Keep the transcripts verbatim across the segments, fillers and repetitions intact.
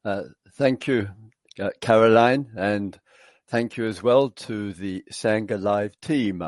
Uh, thank you, uh, Caroline, and thank you as well to the Sangha Live team.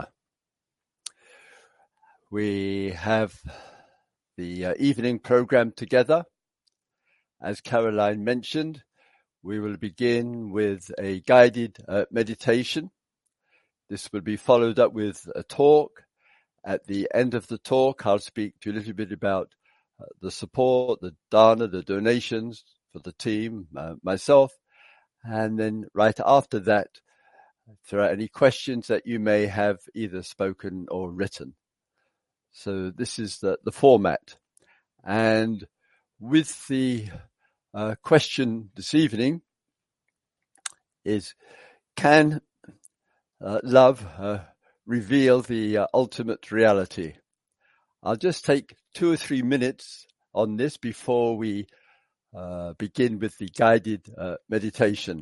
We have the uh, evening program together. As Caroline mentioned, we will begin with a guided uh, meditation. This will be followed up with a talk. At the end of the talk, I'll speak to you a little bit about uh, the support, the dana, the donations for the team, uh, myself. And then right after that, if there are any questions that you may have either spoken or written. So this is the, the format. And with the uh, question this evening is, can uh, love uh, reveal the uh, ultimate reality? I'll just take two or three minutes on this before we uh, begin with the guided uh, meditation.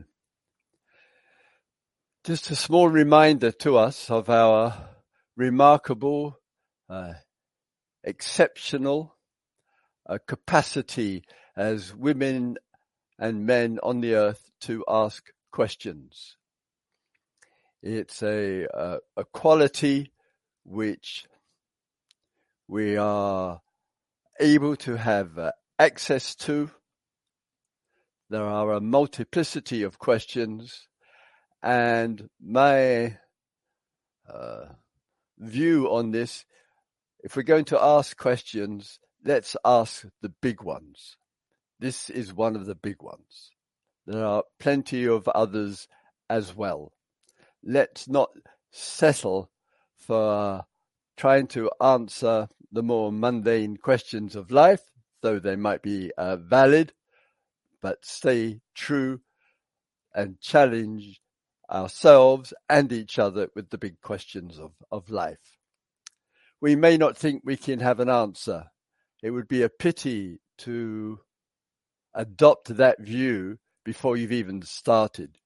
Just a small reminder to us of our remarkable, uh, exceptional uh, capacity as women and men on the earth to ask questions. It's a, a, a quality which we are able to have uh, access to. There are a multiplicity of questions, and my uh, view on this, if we're going to ask questions, let's ask the big ones. This is one of the big ones. There are plenty of others as well. Let's not settle for trying to answer the more mundane questions of life, though they might be uh, valid, but stay true and challenge ourselves and each other with the big questions of, of life. We may not think we can have an answer. It would be a pity to adopt that view before you've even started.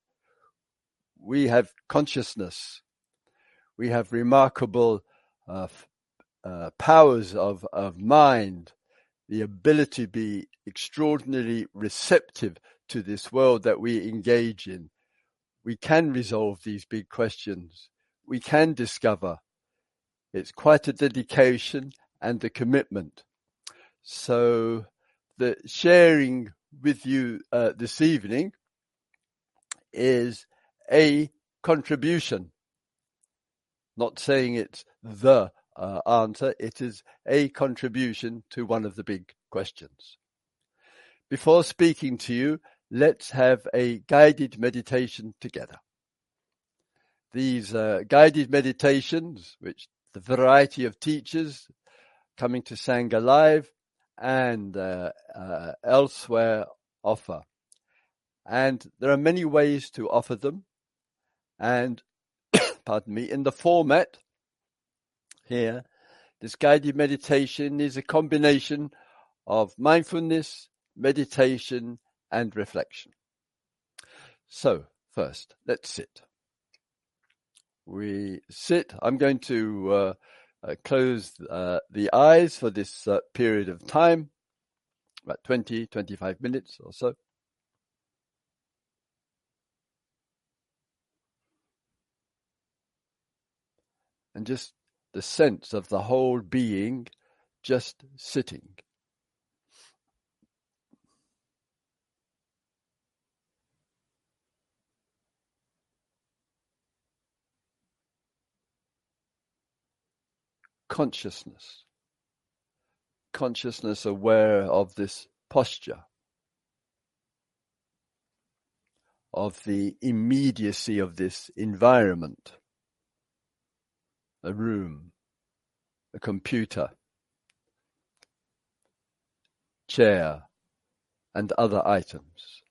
We have consciousness. We have remarkable uh, uh, powers of, of mind, the ability to be extraordinarily receptive to this world that we engage in. We can resolve these big questions. We can discover. It's quite a dedication and a commitment. So the sharing with you uh, this evening is a contribution. Not saying it's the uh, answer, it is a contribution to one of the big questions. Before speaking to you, let's have a guided meditation together. These uh, guided meditations, which the variety of teachers coming to Sangha Live and uh, uh, elsewhere offer. And there are many ways to offer them. And, pardon me, in the format here, this guided meditation is a combination of mindfulness, meditation, and reflection. So, first, let's sit. We sit. I'm going to uh, uh, close uh, the eyes for this uh, period of time, about twenty, twenty-five minutes or so. And just the sense of the whole being just sitting. Consciousness. Consciousness aware of this posture, of the immediacy of this environment, a room, a computer, chair, and other items.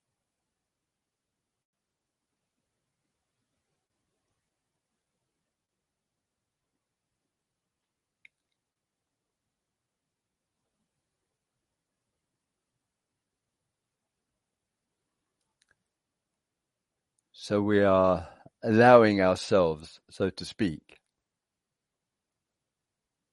So we are allowing ourselves, so to speak,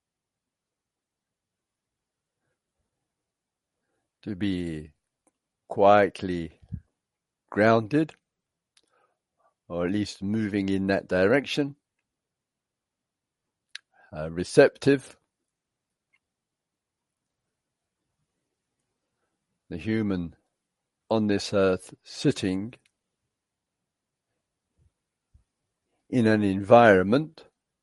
to be quietly grounded, or at least moving in that direction, uh, receptive. The human on this earth sitting in an environment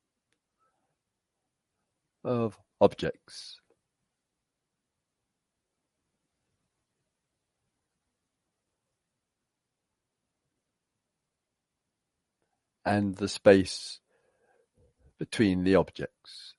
of objects. And the space between the objects.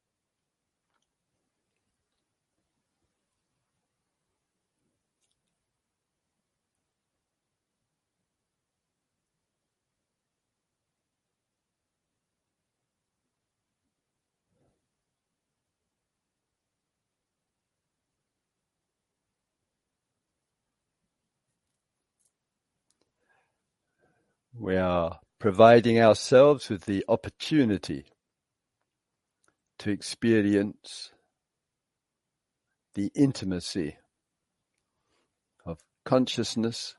We are providing ourselves with the opportunity to experience the intimacy of consciousness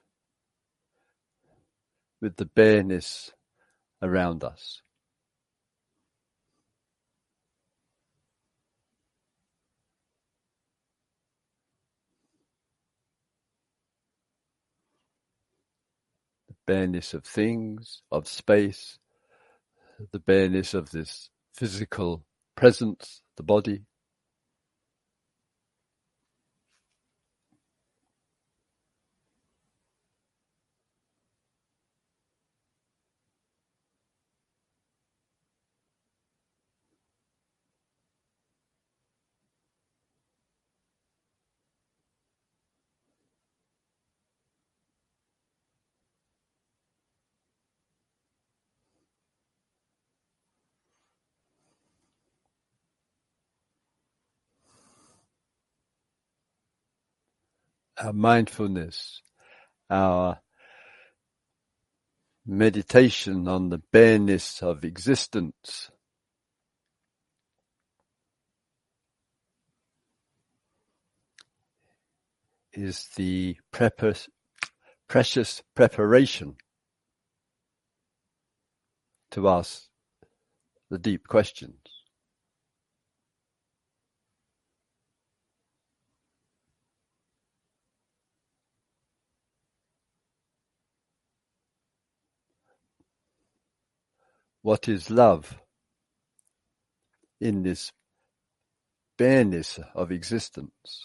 with the bareness around us. The bareness of things, of space, the bareness of this physical presence, the body. Our mindfulness, our meditation on the bareness of existence is the prep- precious preparation to ask the deep questions. What is love in this bareness of existence?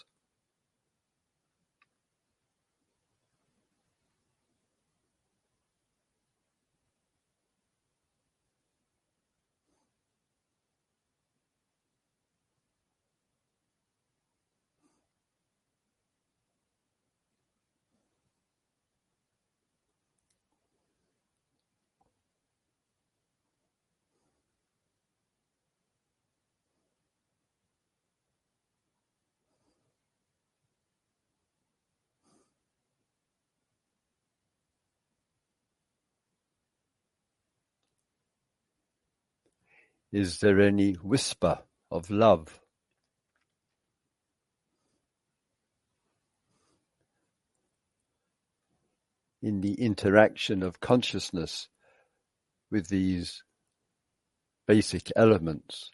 Is there any whisper of love in the interaction of consciousness with these basic elements?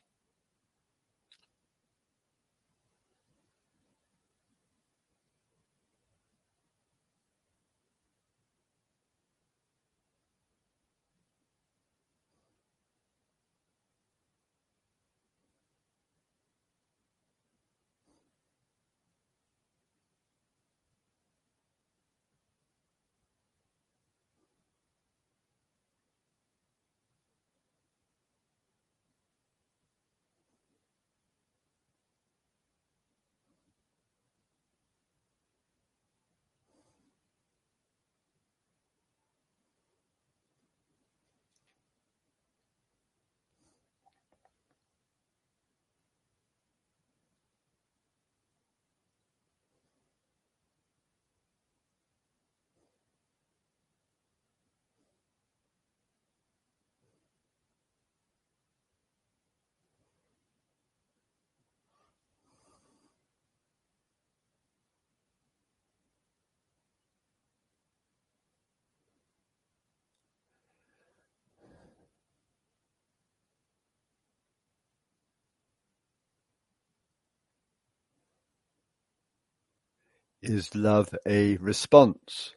Is love a response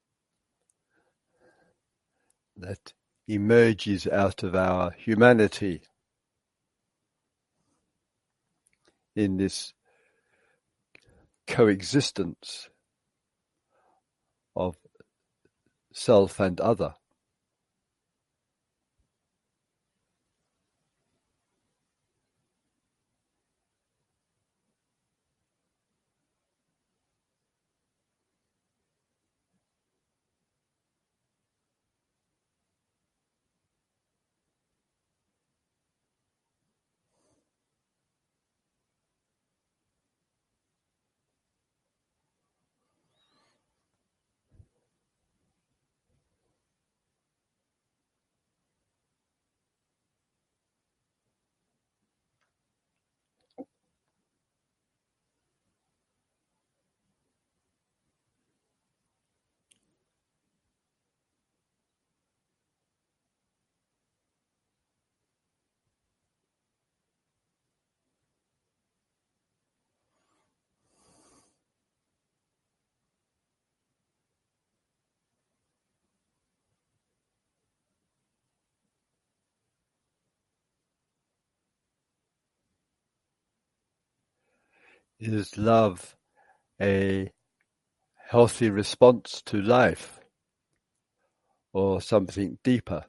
that emerges out of our humanity in this coexistence of self and other? Is love a healthy response to life or something deeper?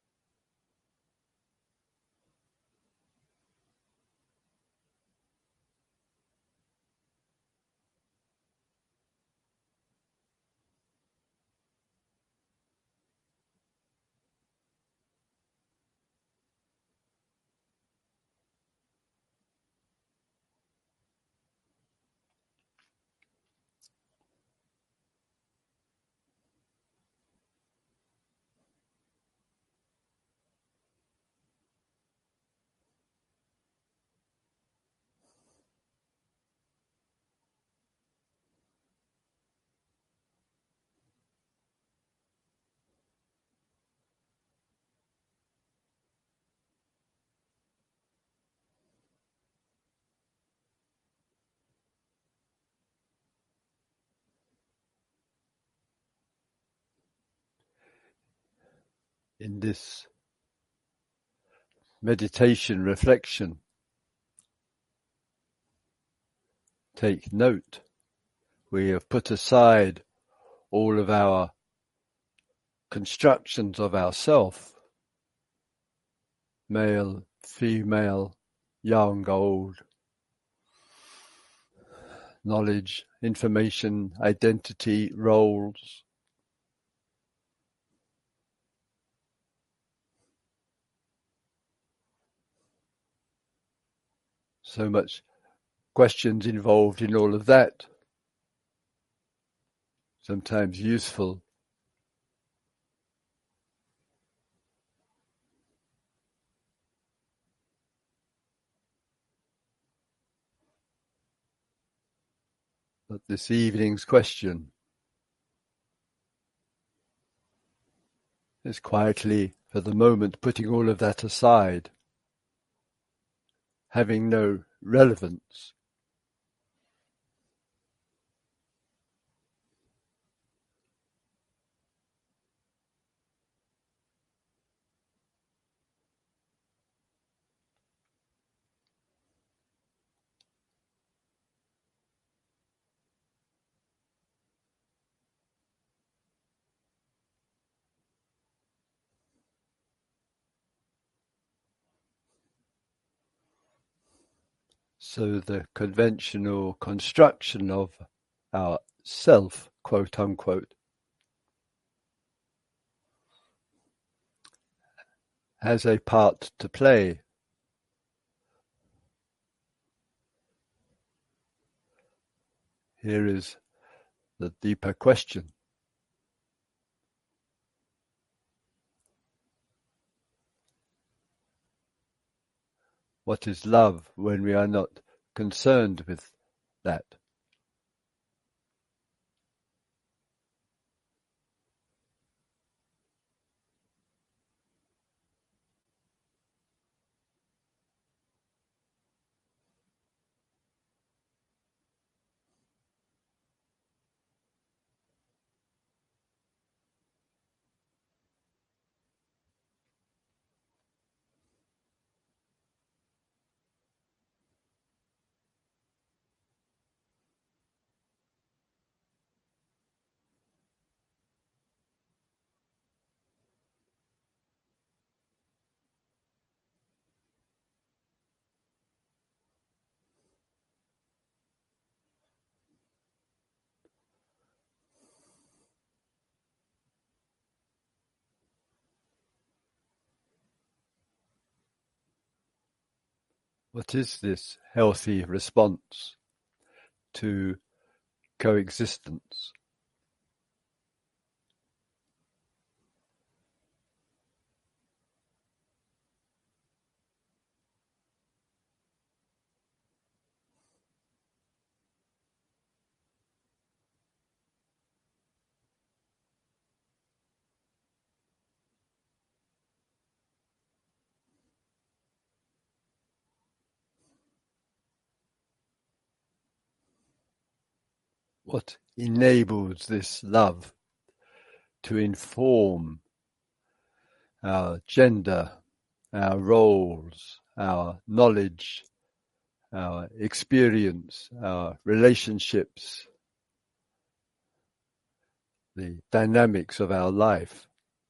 In this meditation reflection, take note. We have put aside all of our constructions of ourself, male, female, young, old, knowledge, information, identity, roles. So much questions involved in all of that. Sometimes useful. But this evening's question is quietly, for the moment, putting all of that aside, having no relevance. So the conventional construction of our self, quote unquote, has a part to play. Here is the deeper question. What is love when we are not concerned with that? What is this healthy response to coexistence? What enables this love to inform our gender, our roles, our knowledge, our experience, our relationships, the dynamics of our life?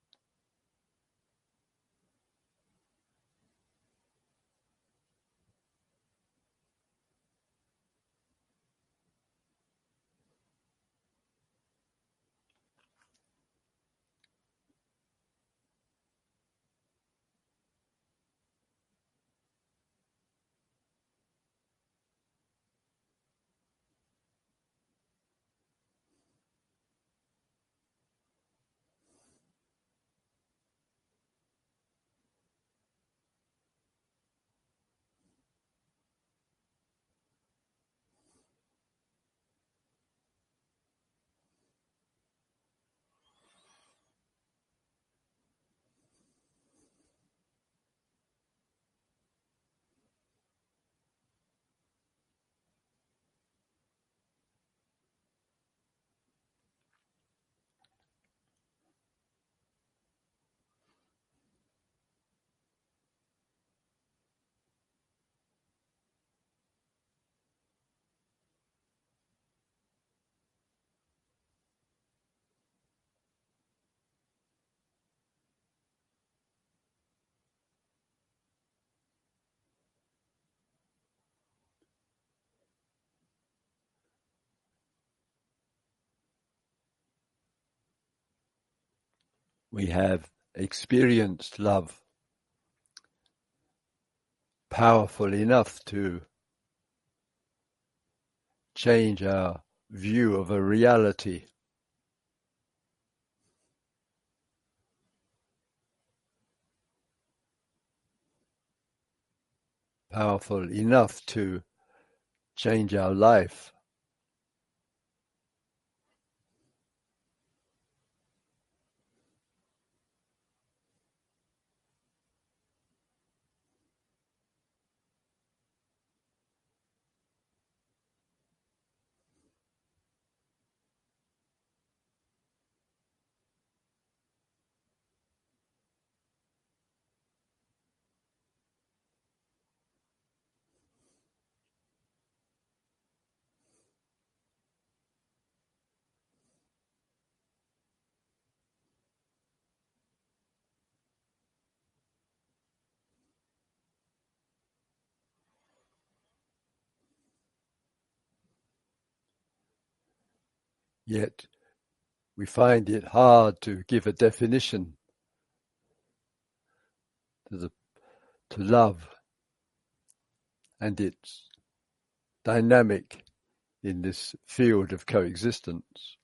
We have experienced love powerful enough to change our view of a reality. Powerful enough to change our life. Yet we find it hard to give a definition to the to love and its dynamic in this field of coexistence.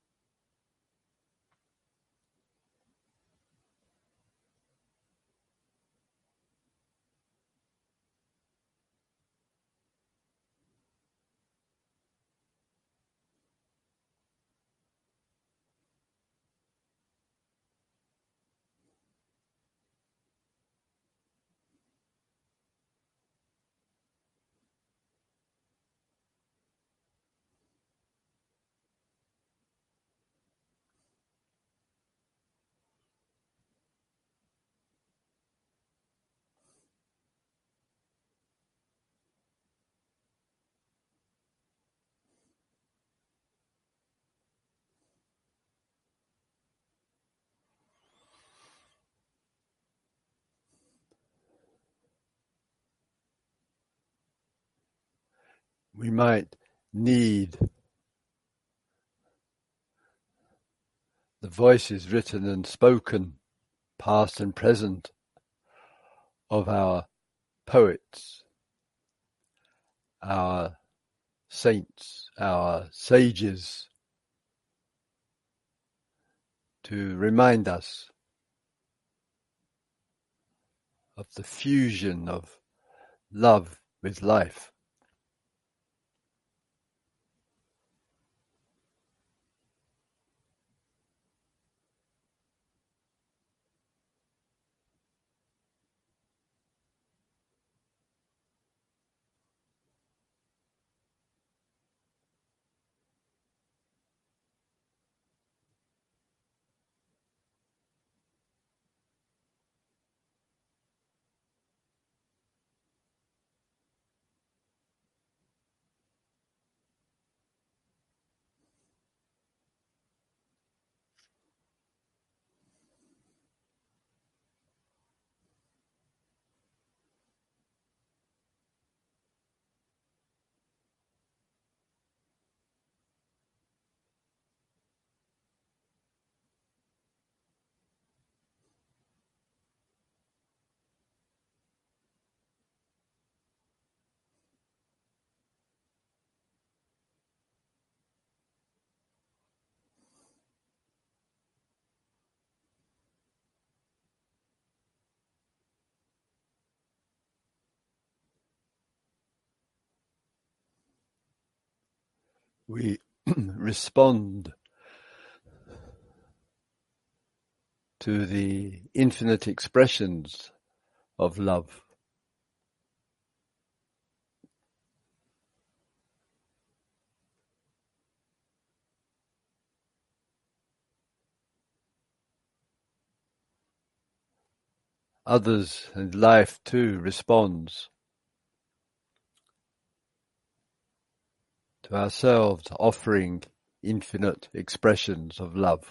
We might need the voices written and spoken, past and present, of our poets, our saints, our sages, to remind us of the fusion of love with life. We respond to the infinite expressions of love. Others and life too responds to ourselves offering infinite expressions of love.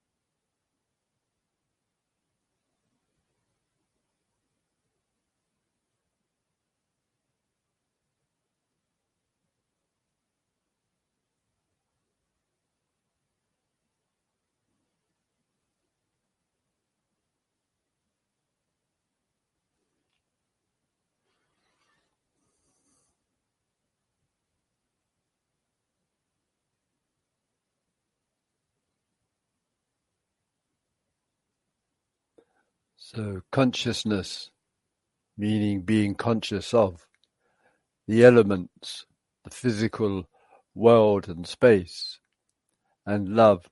So consciousness, meaning being conscious of the elements, the physical world and space, and love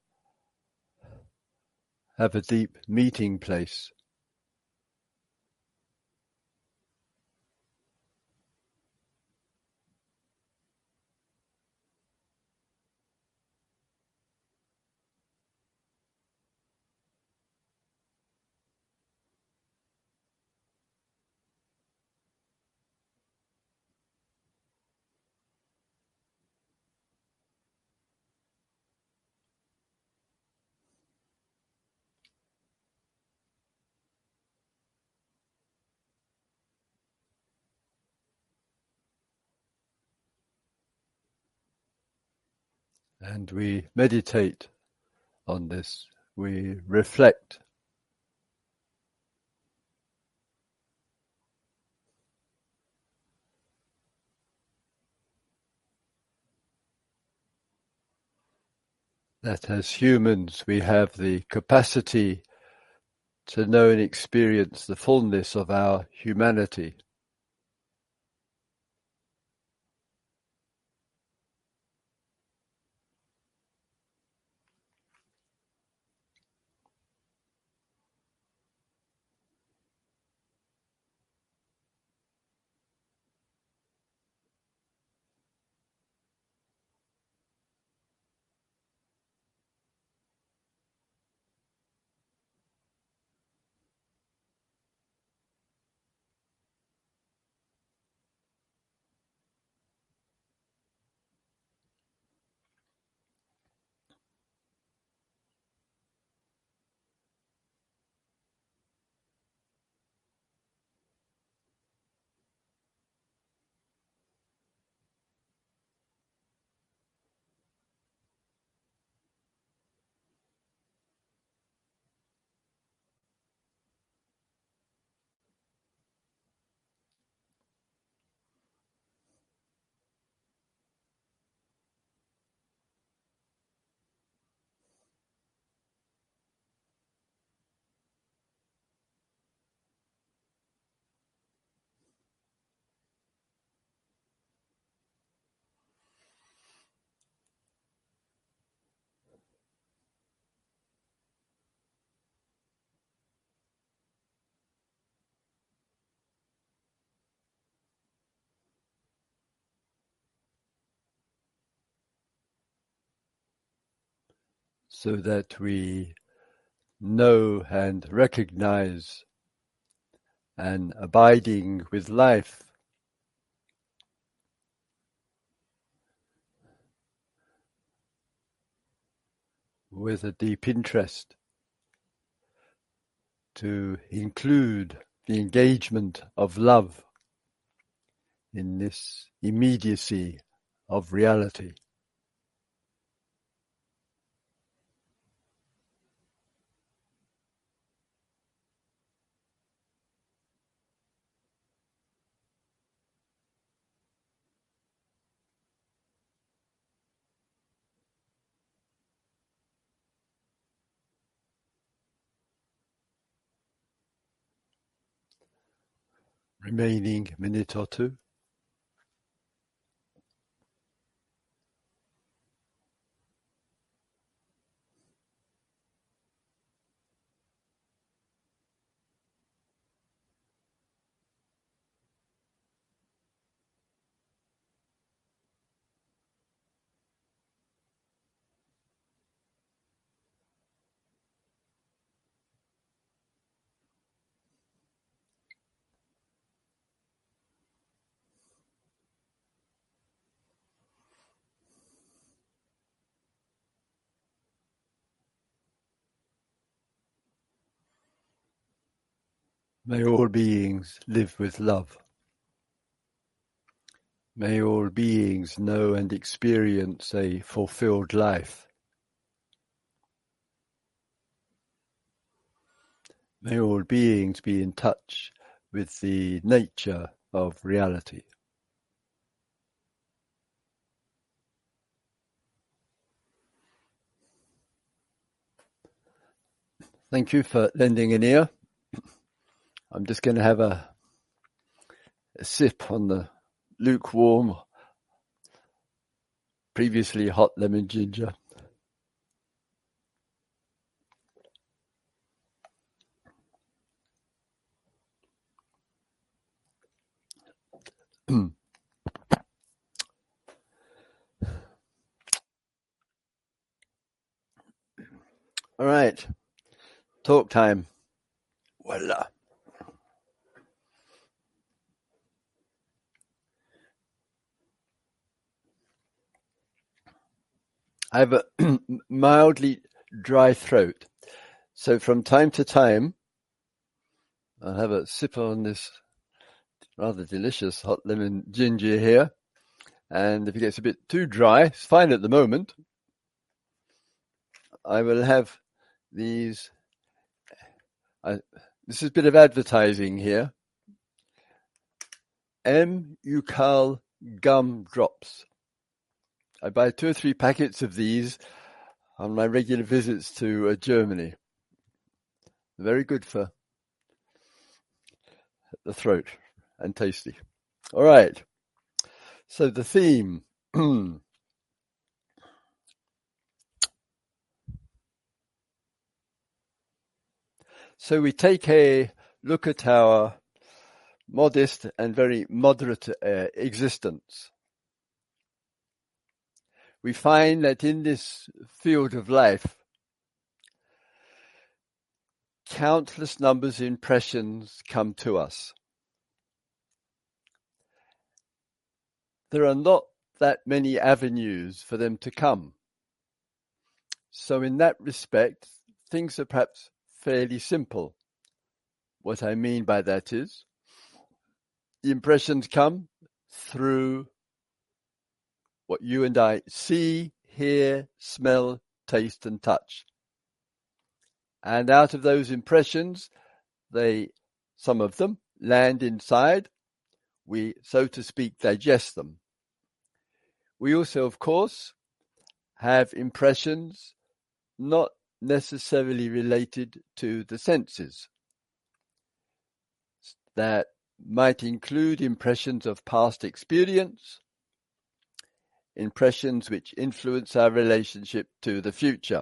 have a deep meeting place. And we meditate on this, we reflect. That as humans we have the capacity to know and experience the fullness of our humanity. so that we know and recognize an abiding with life, with a deep interest, to include the engagement of love in this immediacy of reality. Remaining minute or two. May all beings live with love. May all beings know and experience a fulfilled life. May all beings be in touch with the nature of reality. Thank you for lending an ear. I'm just going to have a, a sip on the lukewarm, previously hot lemon ginger. All right, talk time. Voila. I have a mildly dry throat, so from time to time I'll have a sip on this rather delicious hot lemon ginger here, and if it gets a bit too dry, it's fine at the moment, I will have these. I, this is a bit of advertising here. M-Eucal gum drops. I buy two or three packets of these on my regular visits to uh, Germany. Very good for the throat and tasty. All right. So the theme. So we take a look at our modest and very moderate uh, existence. We find that in this field of life, countless numbers of impressions come to us. There are not that many avenues for them to come. So in that respect, things are perhaps fairly simple. What I mean by that is, the impressions come through what you and I see, hear, smell, taste, and touch. And out of those impressions, they, some of them, land inside. We, so to speak, digest them. We also, of course, have impressions not necessarily related to the senses. That might include impressions of past experience, impressions which influence our relationship to the future.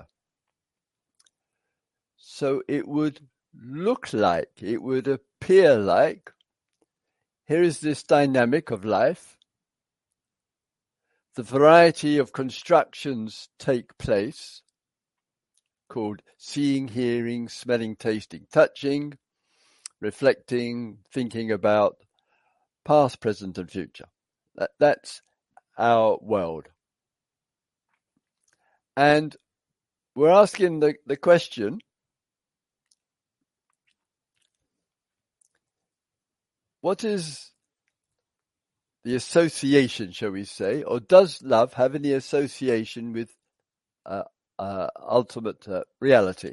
So it would look like, it would appear like, here is this dynamic of life. The variety of constructions take place. called seeing, hearing, smelling, tasting, touching, reflecting, thinking about past, present, and future. That, that's our world. And we're asking the, the question, what is the association, shall we say, or does love have any association with uh, uh, ultimate uh, reality?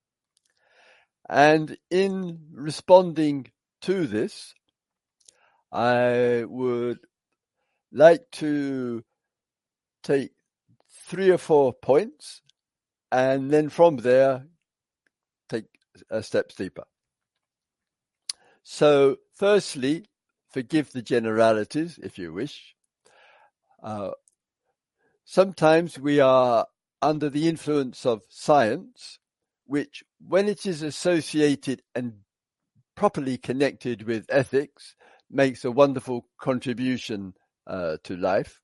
And in responding to this, I would like to take three or four points and then from there take a step deeper. So firstly, forgive the generalities if you wish. Uh, sometimes we are under the influence of science, which when it is associated and properly connected with ethics, makes a wonderful contribution uh, to life.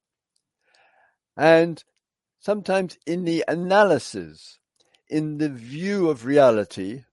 And sometimes in the analysis, in the view of reality,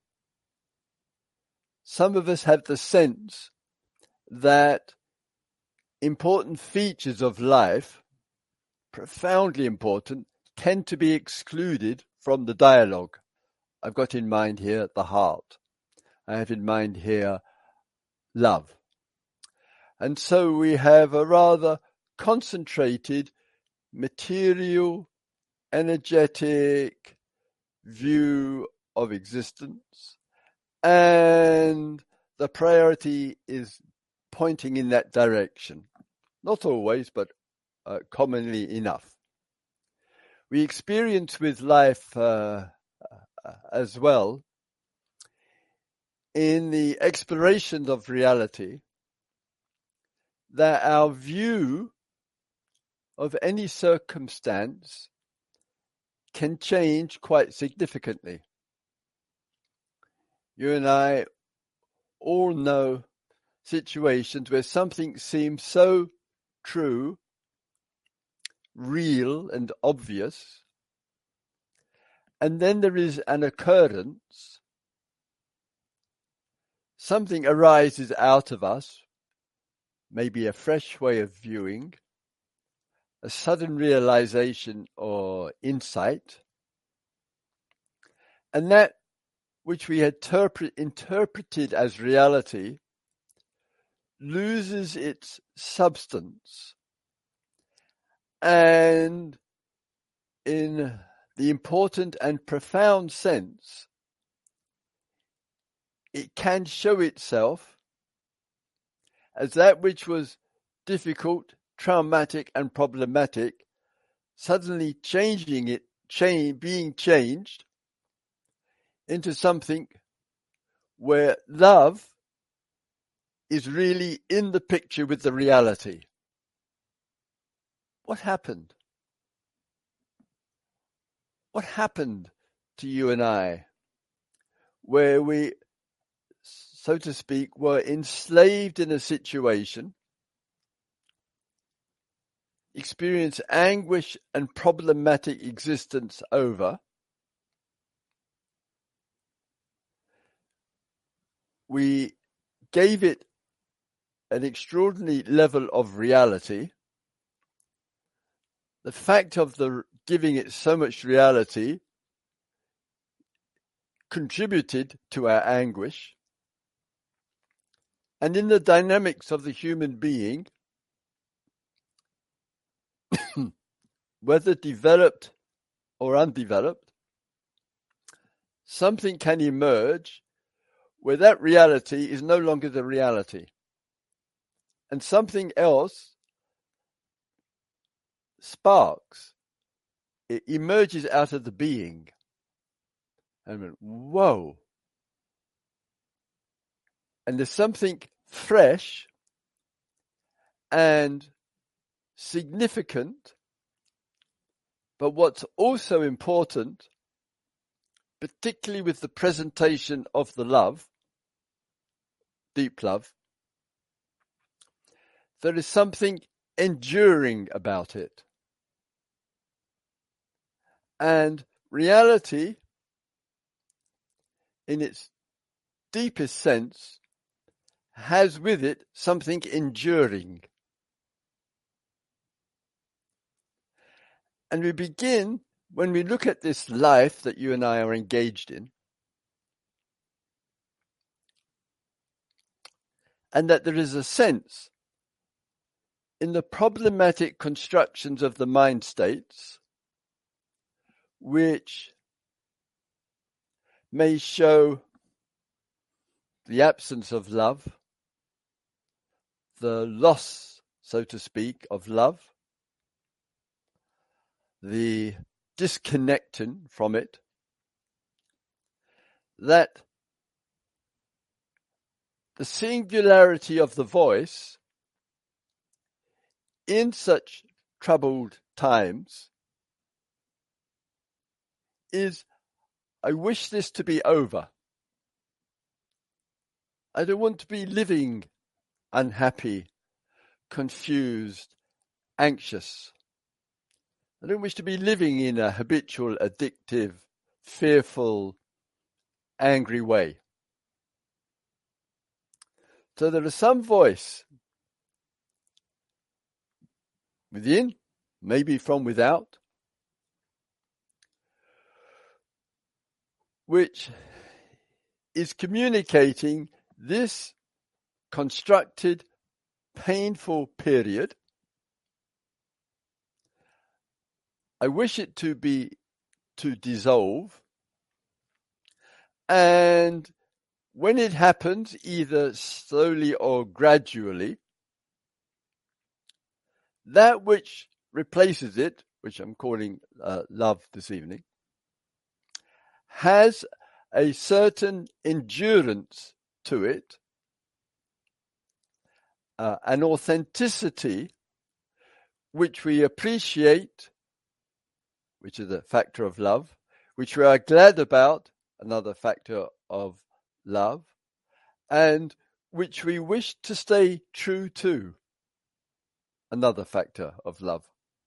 some of us have the sense that important features of life, profoundly important, tend to be excluded from the dialogue. I've got in mind here the heart. I have in mind here love. And so we have a rather concentrated, material, energetic view of existence, and the priority is pointing in that direction. Not always, but uh, commonly enough. We experience with life uh, uh, as well in the exploration of reality that our view of any circumstance can change quite significantly. You and I all know situations where something seems so true, real and obvious, and then there is an occurrence, something arises out of us, maybe a fresh way of viewing, a sudden realization or insight, and that which we had terpre- interpreted as reality loses its substance, and in the important and profound sense, it can show itself as that which was difficult, traumatic, and problematic, suddenly changing it, change, being changed into something where love is really in the picture with the reality. What happened? What happened to you and I, where we, so to speak, were enslaved in a situation, experienced anguish and problematic existence over? We gave it an extraordinary level of reality. The fact of the giving it so much reality contributed to our anguish. And in the dynamics of the human being, whether developed or undeveloped, something can emerge where that reality is no longer the reality. And something else sparks. It emerges out of the being. And went, whoa. And there's something fresh and significant, but what's also important, particularly with the presentation of the love, deep love, there is something enduring about it. And reality in its deepest sense, has with it something enduring. And we begin, when we look at this life that you and I are engaged in, and that there is a sense in the problematic constructions of the mind states which may show the absence of love, the loss, so to speak, of love, the disconnecting from it, that the singularity of the voice in such troubled times is, I wish this to be over. I don't want to be living unhappy, confused, anxious. I don't wish to be living in a habitual, addictive, fearful, angry way. So there is some voice within, maybe from without, which is communicating this constructed, painful period. I wish it to be, to dissolve. And when it happens, either slowly or gradually, that which replaces it, which I'm calling uh, love this evening, has a certain endurance to it, uh, an authenticity which we appreciate, which is a factor of love, which we are glad about, another factor of love, and which we wish to stay true to, another factor of love.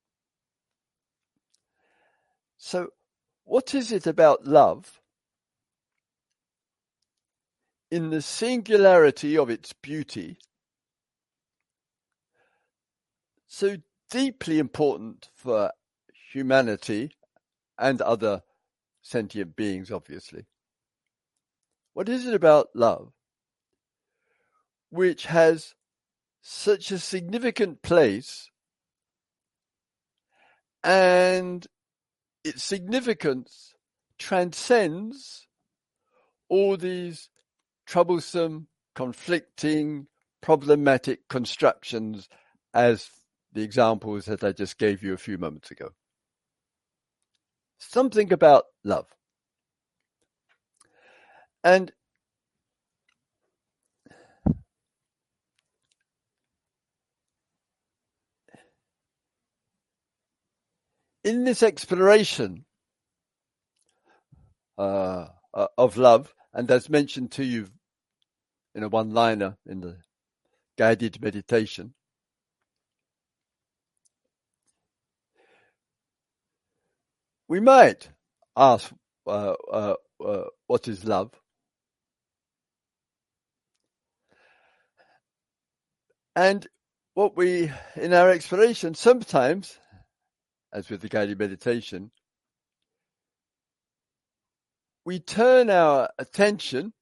So, what is it about love in the singularity of its beauty so deeply important for humanity and other sentient beings, obviously? What is it about love which has such a significant place, and its significance transcends all these troublesome, conflicting, problematic constructions as the examples that I just gave you a few moments ago? Something about love. And in this exploration uh, uh, of love, and as mentioned to you in a one-liner in the guided meditation, we might ask, uh, uh, uh, what is love? And what we, in our exploration, sometimes, as with the guided meditation, we turn our attention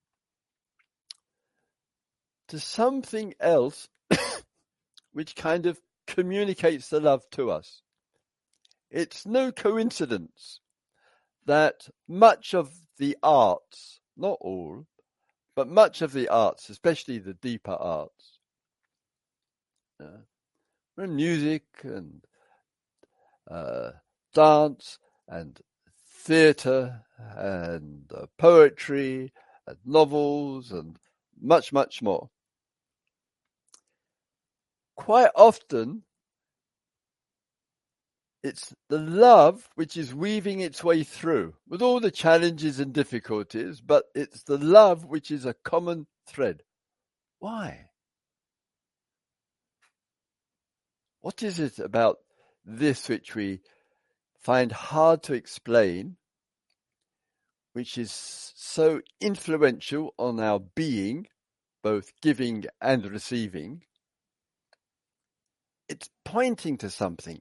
to something else which kind of communicates the love to us. It's no coincidence that much of the arts, not all, but much of the arts, especially the deeper arts, uh, music and uh, dance and theatre and uh, poetry and novels and much, much more, quite often it's the love which is weaving its way through with all the challenges and difficulties, but it's the love which is a common thread. Why? What is it about this which we find hard to explain, which is so influential on our being, both giving and receiving, it's pointing to something.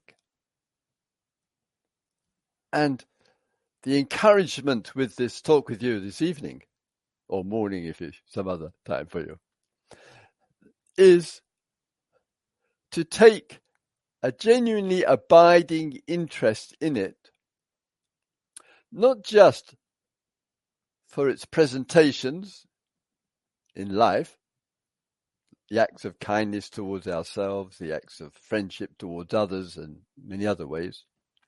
And the encouragement with this talk with you this evening, or morning if it's some other time for you, is to take a genuinely abiding interest in it, not just for its presentations in life, the acts of kindness towards ourselves, the acts of friendship towards others, and many other ways,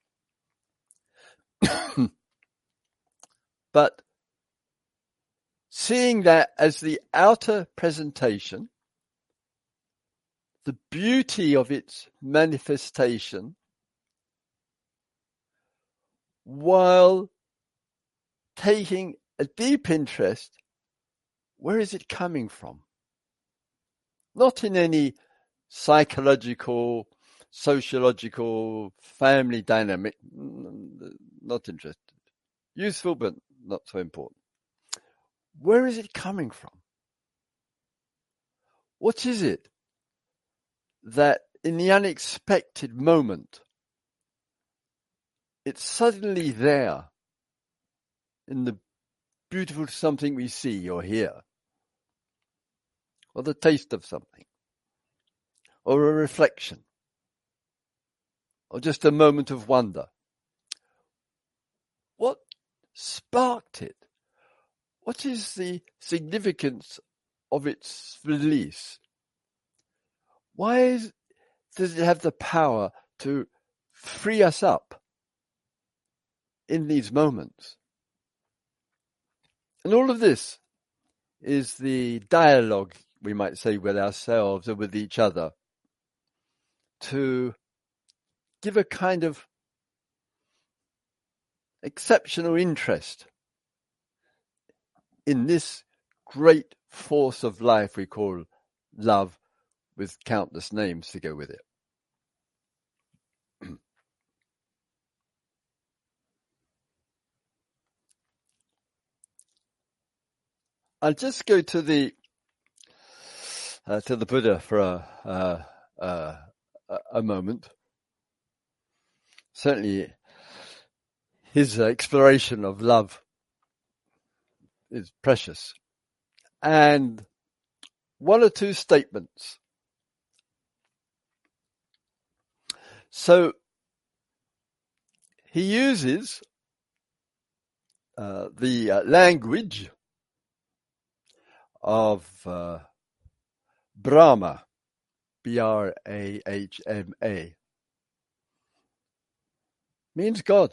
but seeing that as the outer presentation, the beauty of its manifestation, while taking a deep interest, where is it coming from? Not in any psychological, sociological, family dynamic, not interested. Useful, but not so important. Where is it coming from? What is it that in the unexpected moment, it's suddenly there in the beautiful something we see or hear, or the taste of something, or a reflection, or just a moment of wonder? What sparked it? What is the significance of its release? Why is, does it have the power to free us up in these moments? And all of this is the dialogue, we might say, with ourselves or with each other, to give a kind of exceptional interest in this great force of life we call love, with countless names to go with it. I'll just go to the uh, to the Buddha for a uh, uh, a moment. Certainly, his exploration of love is precious, and one or two statements. So he uses uh, the uh, language of uh, Brahma, B R A H M A, means God.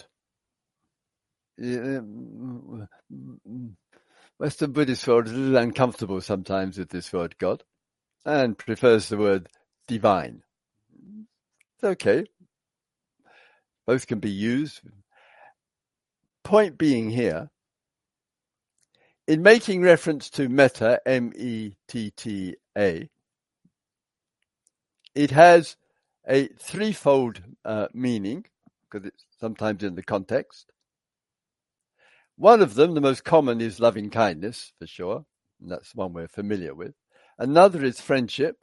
Western Buddhist world is a little uncomfortable sometimes with this word God, and prefers the word divine. It's okay. Both can be used. Point being here, in making reference to metta, M E T T A, it has a threefold uh, meaning, because it's sometimes in the context. One of them, the most common, is loving kindness, for sure, and that's one we're familiar with. Another is friendship,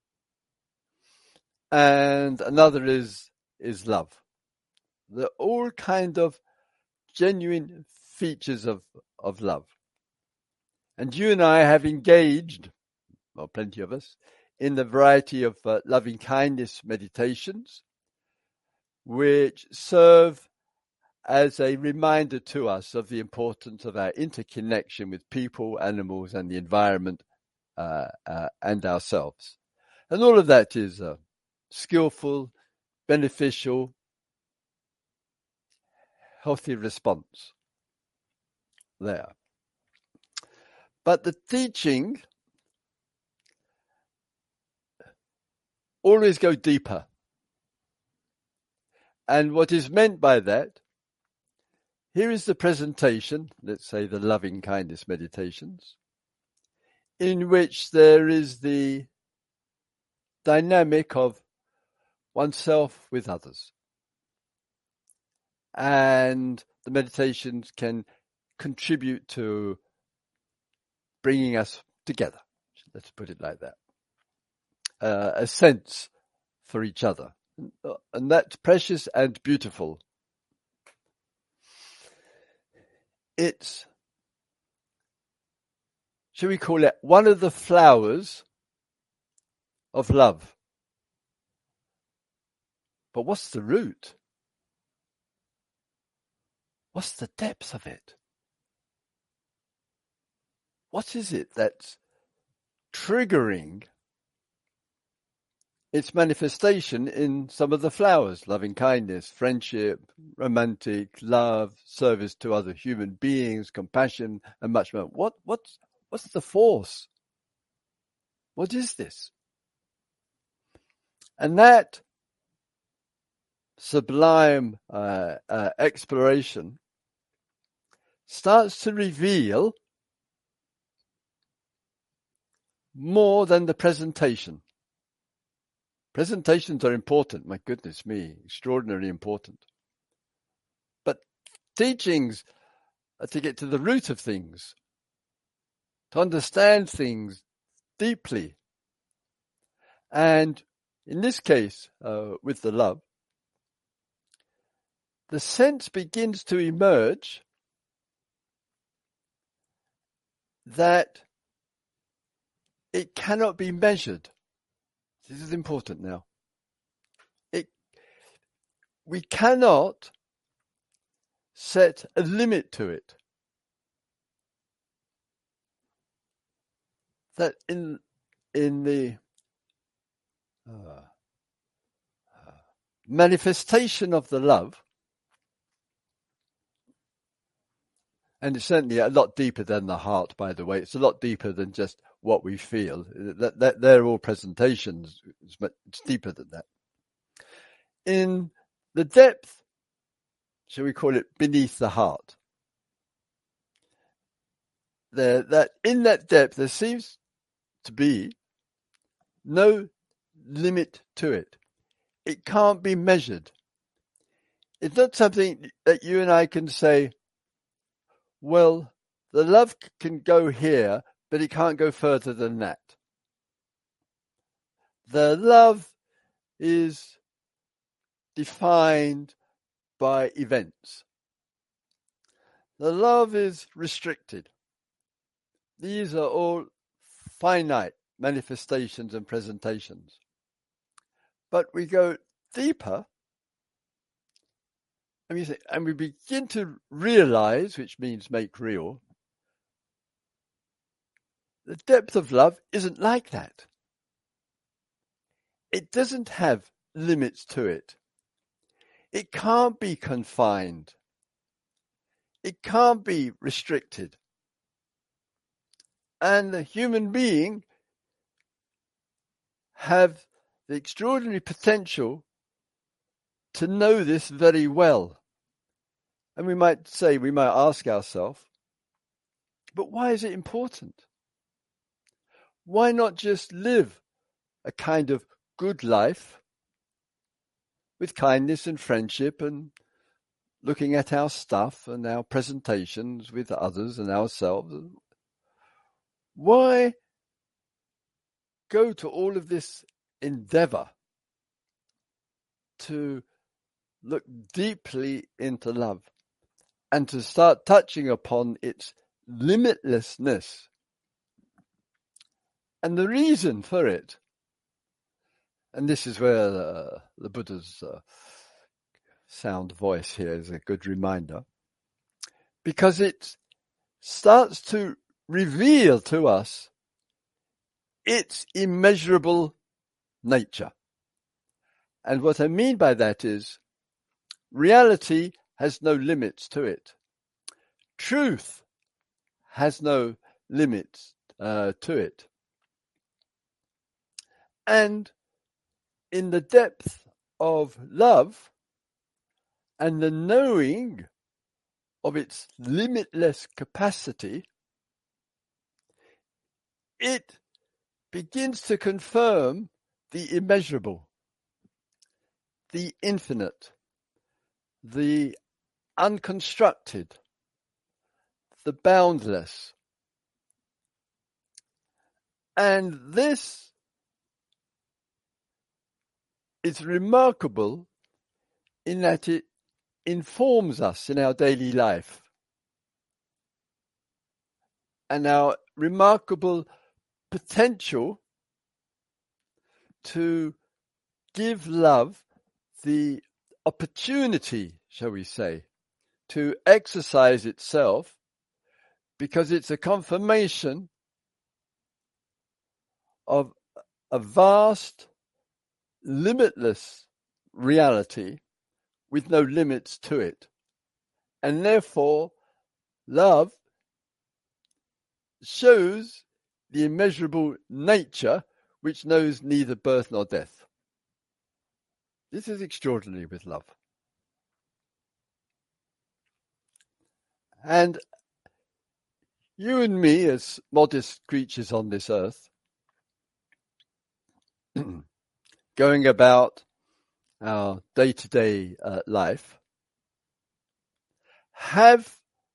and another is is love. They're all kind of genuine features of, of love. And you and I have engaged, well, plenty of us, in the variety of uh, loving kindness meditations, which serve as a reminder to us of the importance of our interconnection with people, animals, and the environment, uh, uh, and ourselves. And all of that is uh, skillful, beneficial, healthy response there. But the teaching always go deeper. And what is meant by that, here is the presentation, let's say the loving kindness meditations, in which there is the dynamic of oneself with others. And the meditations can contribute to bringing us together. Let's put it like that. Uh, a sense for each other. And that's precious and beautiful. It's, shall we call it, one of the flowers of love. But what's the root? What's the depth of it? What is it that's triggering its manifestation in some of the flowers? Loving kindness, friendship, romantic, love, service to other human beings, compassion, and much more. What, what's, what's the force? What is this? And that sublime uh, uh, exploration starts to reveal more than the presentation. Presentations are important, my goodness me, extraordinarily important. But teachings are to get to the root of things, to understand things deeply. And in this case, uh, with the love, the sense begins to emerge that it cannot be measured. This is important now. It, we cannot set a limit to it. That in in the uh, uh, manifestation of the love, and it's certainly a lot deeper than the heart, by the way. It's a lot deeper than just what we feel. That, that they're all presentations. It's, it's deeper than that. In the depth, shall we call it, beneath the heart, there, that in that depth there seems to be no limit to it. It can't be measured. It's not something that you and I can say, well, the love can go here, but it can't go further than that. The love is defined by events. The love is restricted. These are all finite manifestations and presentations. But we go deeper, and we, say, and we begin to realize, which means make real, the depth of love isn't like that. It doesn't have limits to it. It can't be confined. It can't be restricted. And the human being have the extraordinary potential to know this very well. And we might say, we might ask ourselves, but why is it important? Why not just live a kind of good life with kindness and friendship and looking at our stuff and our presentations with others and ourselves? Why go to all of this endeavor to look deeply into love and to start touching upon its limitlessness? And the reason for it, and this is where uh, the Buddha's uh, sound voice here is a good reminder, because it starts to reveal to us its immeasurable nature. And what I mean by that is reality has no limits to it. Truth has no limits uh, to it. And in the depth of love and the knowing of its limitless capacity, it begins to confirm the immeasurable, the infinite, the unconstructed, the boundless. And this is remarkable in that it informs us in our daily life. And our remarkable potential to give love the opportunity, shall we say, to exercise itself, because it's a confirmation of a vast, limitless reality with no limits to it. And therefore, love shows the immeasurable nature which knows neither birth nor death. This is extraordinary with love. And you and me, as modest creatures on this earth, going about our day-to-day uh, life, have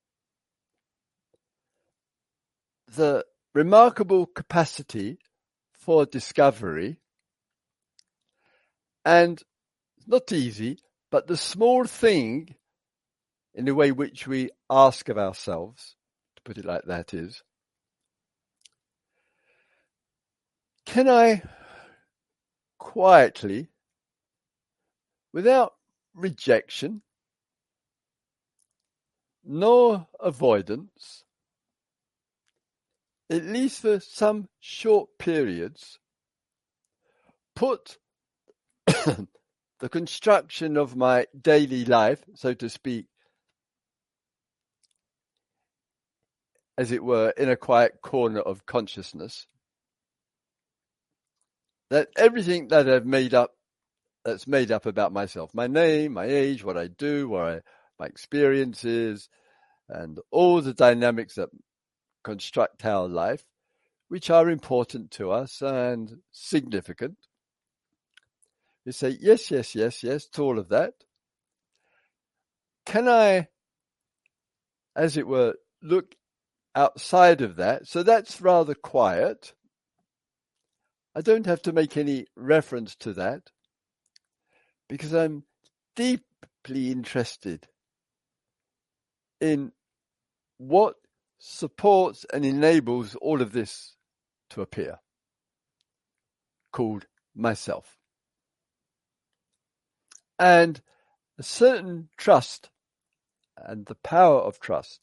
the remarkable capacity for discovery, and not easy, but the small thing in the way which we ask of ourselves, to put it like that, is, can I quietly, without rejection nor avoidance, at least for some short periods, put the construction of my daily life, so to speak, as it were, in a quiet corner of consciousness, that everything that I've made up, that's made up about myself, my name, my age, what I do, what I, my experiences, and all the dynamics that construct our life, which are important to us and significant. You say, yes, yes, yes, yes, to all of that. Can I, as it were, look outside of that? So that's rather quiet. I don't have to make any reference to that because I'm deeply interested in what supports and enables all of this to appear, called myself. And a certain trust and the power of trust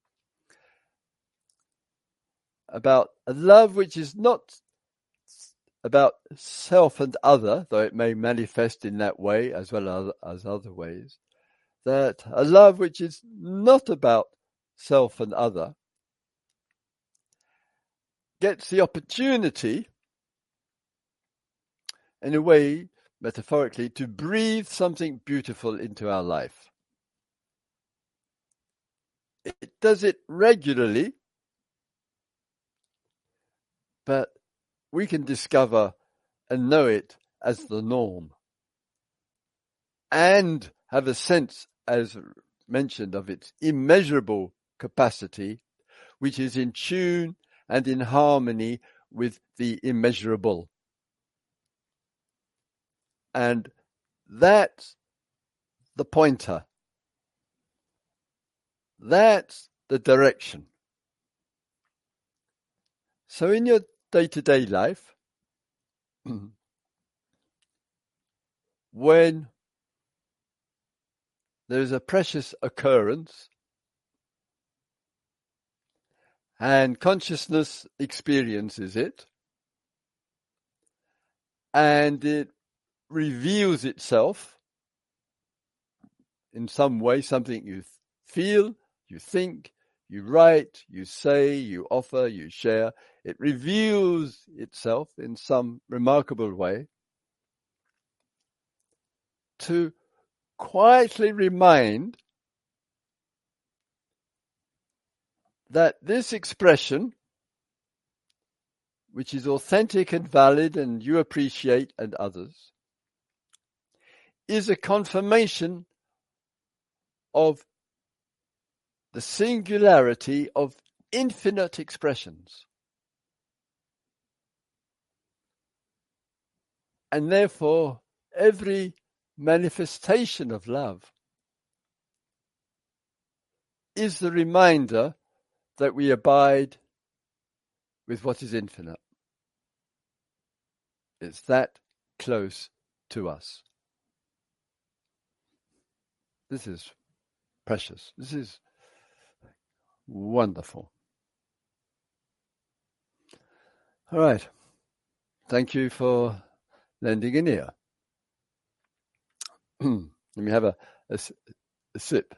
about a love which is not about self and other, though it may manifest in that way as well as other ways, that a love which is not about self and other gets the opportunity, in a way, metaphorically, to breathe something beautiful into our life. It does it regularly, but we can discover and know it as the norm, and have a sense, as mentioned, of its immeasurable capacity, which is in tune and in harmony with the immeasurable. And that's the pointer. That's the direction. So in your day-to-day life, when there's a precious occurrence and consciousness experiences it, and it reveals itself in some way, something you feel, you think, you write, you say, you offer, you share. It reveals itself in some remarkable way. To quietly remind that this expression, which is authentic and valid and you appreciate and others, is a confirmation of the singularity of infinite expressions. And therefore, every manifestation of love is the reminder that we abide with what is infinite. It's that close to us. This is precious. This is wonderful. All right. Thank you for lending an ear. Let me have a, a, a sip.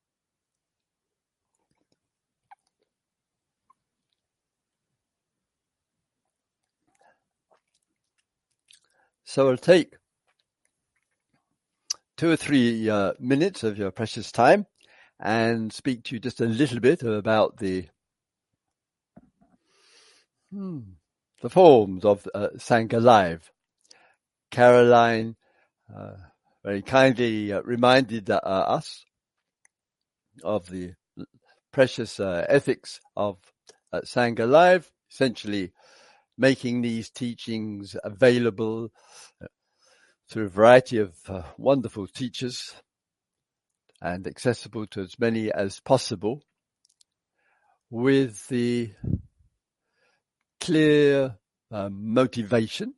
So I'll take two or three uh, minutes of your precious time and speak to you just a little bit about the hmm, the forms of uh, Sangha Live. Caroline uh, very kindly uh, reminded uh, us of the precious uh, ethics of uh, Sangha Live, essentially making these teachings available uh, through a variety of uh, wonderful teachers and accessible to as many as possible, with the clear uh, motivation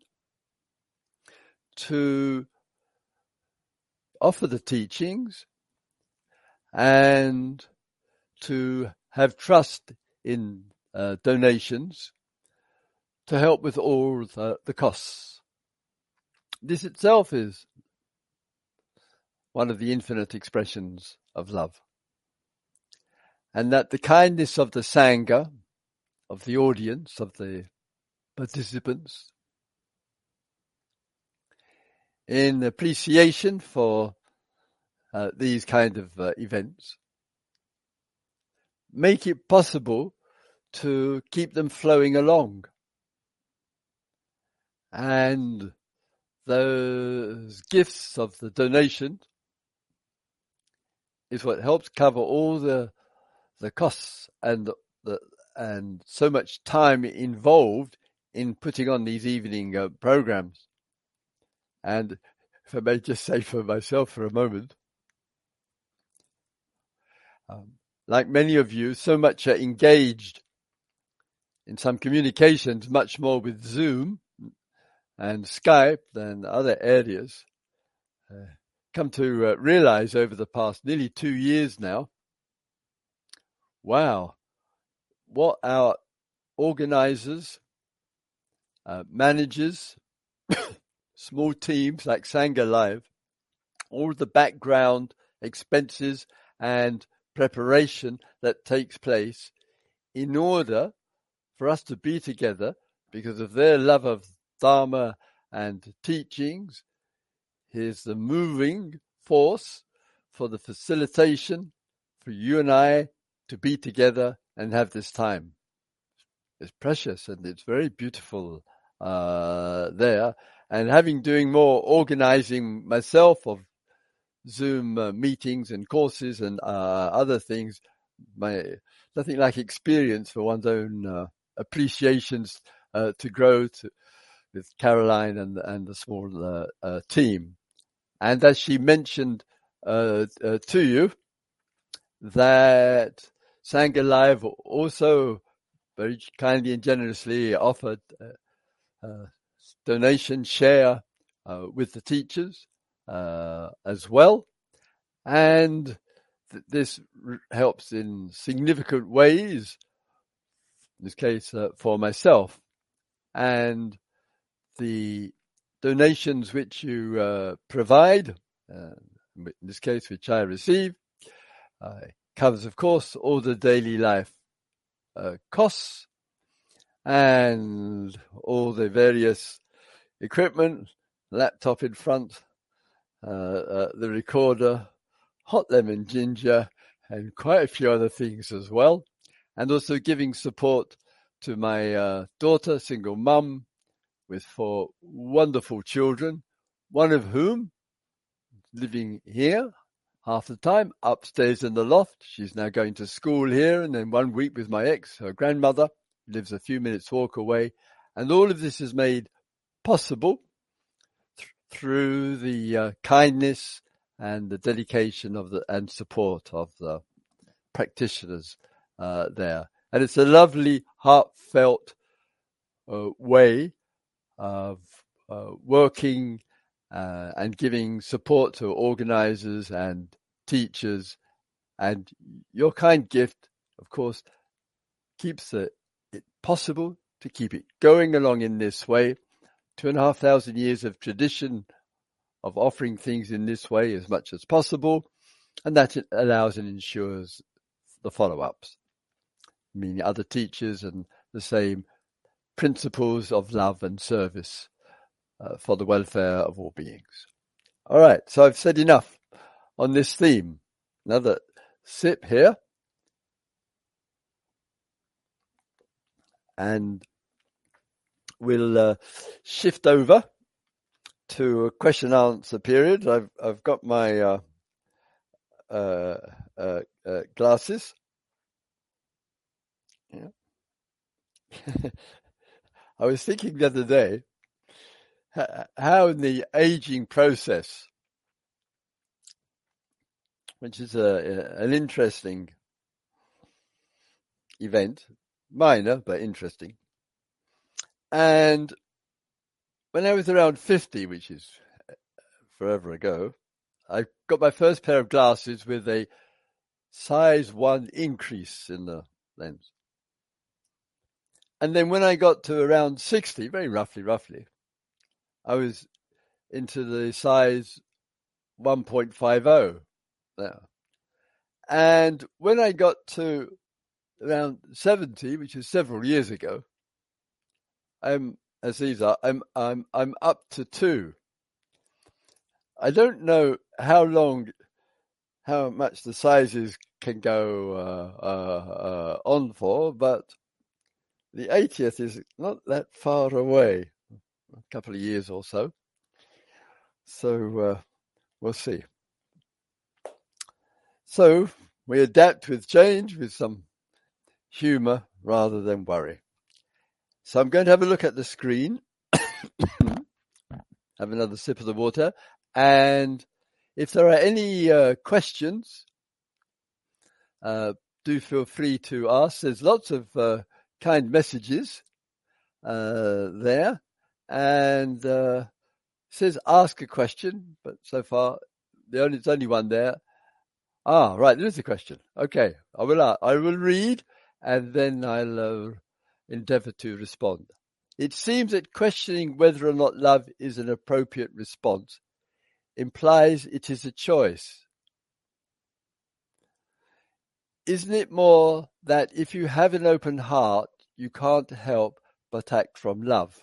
to offer the teachings and to have trust in uh, donations to help with all the, the costs. This itself is one of the infinite expressions of love. And that the kindness of the Sangha, of the audience, of the participants, in appreciation for uh, these kind of uh, events, make it possible to keep them flowing along. And those gifts of the donation is what helps cover all the the costs and the and so much time involved in putting on these evening uh, programs. And if I may just say for myself for a moment, um, like many of you, so much uh, engaged in some communications, much more with Zoom and Skype than other areas, uh, come to uh, realize over the past nearly two years now, wow, what our organizers, uh, managers, small teams like Sangha Live, all the background expenses and preparation that takes place in order for us to be together because of their love of Dharma and teachings. Here's the moving force for the facilitation for you and I to be together and have this time. It's precious and it's very beautiful uh, there. And having doing more organizing myself of Zoom uh, meetings and courses and uh, other things, my nothing like experience for one's own uh, appreciations uh, to grow to, with Caroline and and the small uh, uh, team. And as she mentioned uh, uh, to you, that Sangha Live also very kindly and generously offered uh, uh, donation share uh, with the teachers uh, as well. And th- this r- helps in significant ways, in this case uh, for myself. And the donations which you uh, provide, uh, in this case which I receive, uh, covers of course all the daily life uh, costs and all the various equipment, laptop in front, uh, uh, the recorder, hot lemon ginger, and quite a few other things as well. And also giving support to my uh, daughter, single mum, with four wonderful children, one of whom living here, half the time upstairs in the loft. She's now going to school here, and then one week with my ex, her grandmother, who lives a few minutes walk away. And all of this is made possible th- through the uh, kindness and the dedication of the and support of the practitioners uh, there. And it's a lovely, heartfelt uh, way of uh, working uh, and giving support to organizers and teachers. And your kind gift, of course, keeps it, it possible to keep it going along in this way. Two and a half thousand years of tradition of offering things in this way as much as possible. And that it allows and ensures the follow-ups, meaning other teachers and the same principles of love and service uh, for the welfare of all beings. All right, so I've said enough on this theme. Another sip here. And we'll uh, shift over to a question answer period. I've I've got my uh, uh, uh, uh, glasses. Yeah. I was thinking the other day how in the aging process, which is a, an interesting event, minor but interesting. And when I was around fifty, which is forever ago, I got my first pair of glasses with a size one increase in the lens. And then when I got to around sixty, very roughly, roughly, I was into the size one point five oh there. And when I got to around seventy, which is several years ago, I'm, as these are, I'm, I'm, I'm up to two. I don't know how long, how much the sizes can go uh, uh, uh, on for, but the eightieth is not that far away, a couple of years or so. So uh, we'll see. So we adapt with change with some humor rather than worry. So I'm going to have a look at the screen, have another sip of the water, and if there are any uh, questions, uh, do feel free to ask. There's lots of uh, kind messages uh, there, and uh, it says ask a question, but so far the only there's only one there. Ah, right, there is a question. Okay, I will uh, I will read, and then I'll uh, endeavour to respond. It seems that questioning whether or not love is an appropriate response implies it is a choice. Isn't it more that if you have an open heart, you can't help but act from love?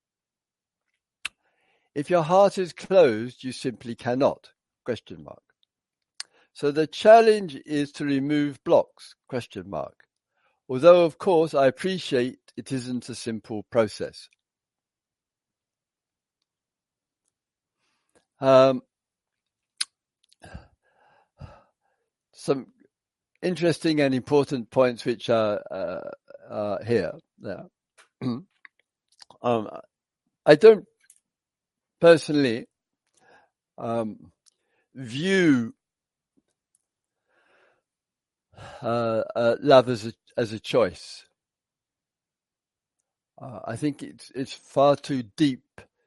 If your heart is closed, you simply cannot, question mark. So the challenge is to remove blocks, question mark. Although, of course, I appreciate it isn't a simple process. Um, some interesting and important points which are uh, uh, here. Now, um, I don't personally um, view uh, uh, love as a as a choice. Uh, I think it's it's far too deep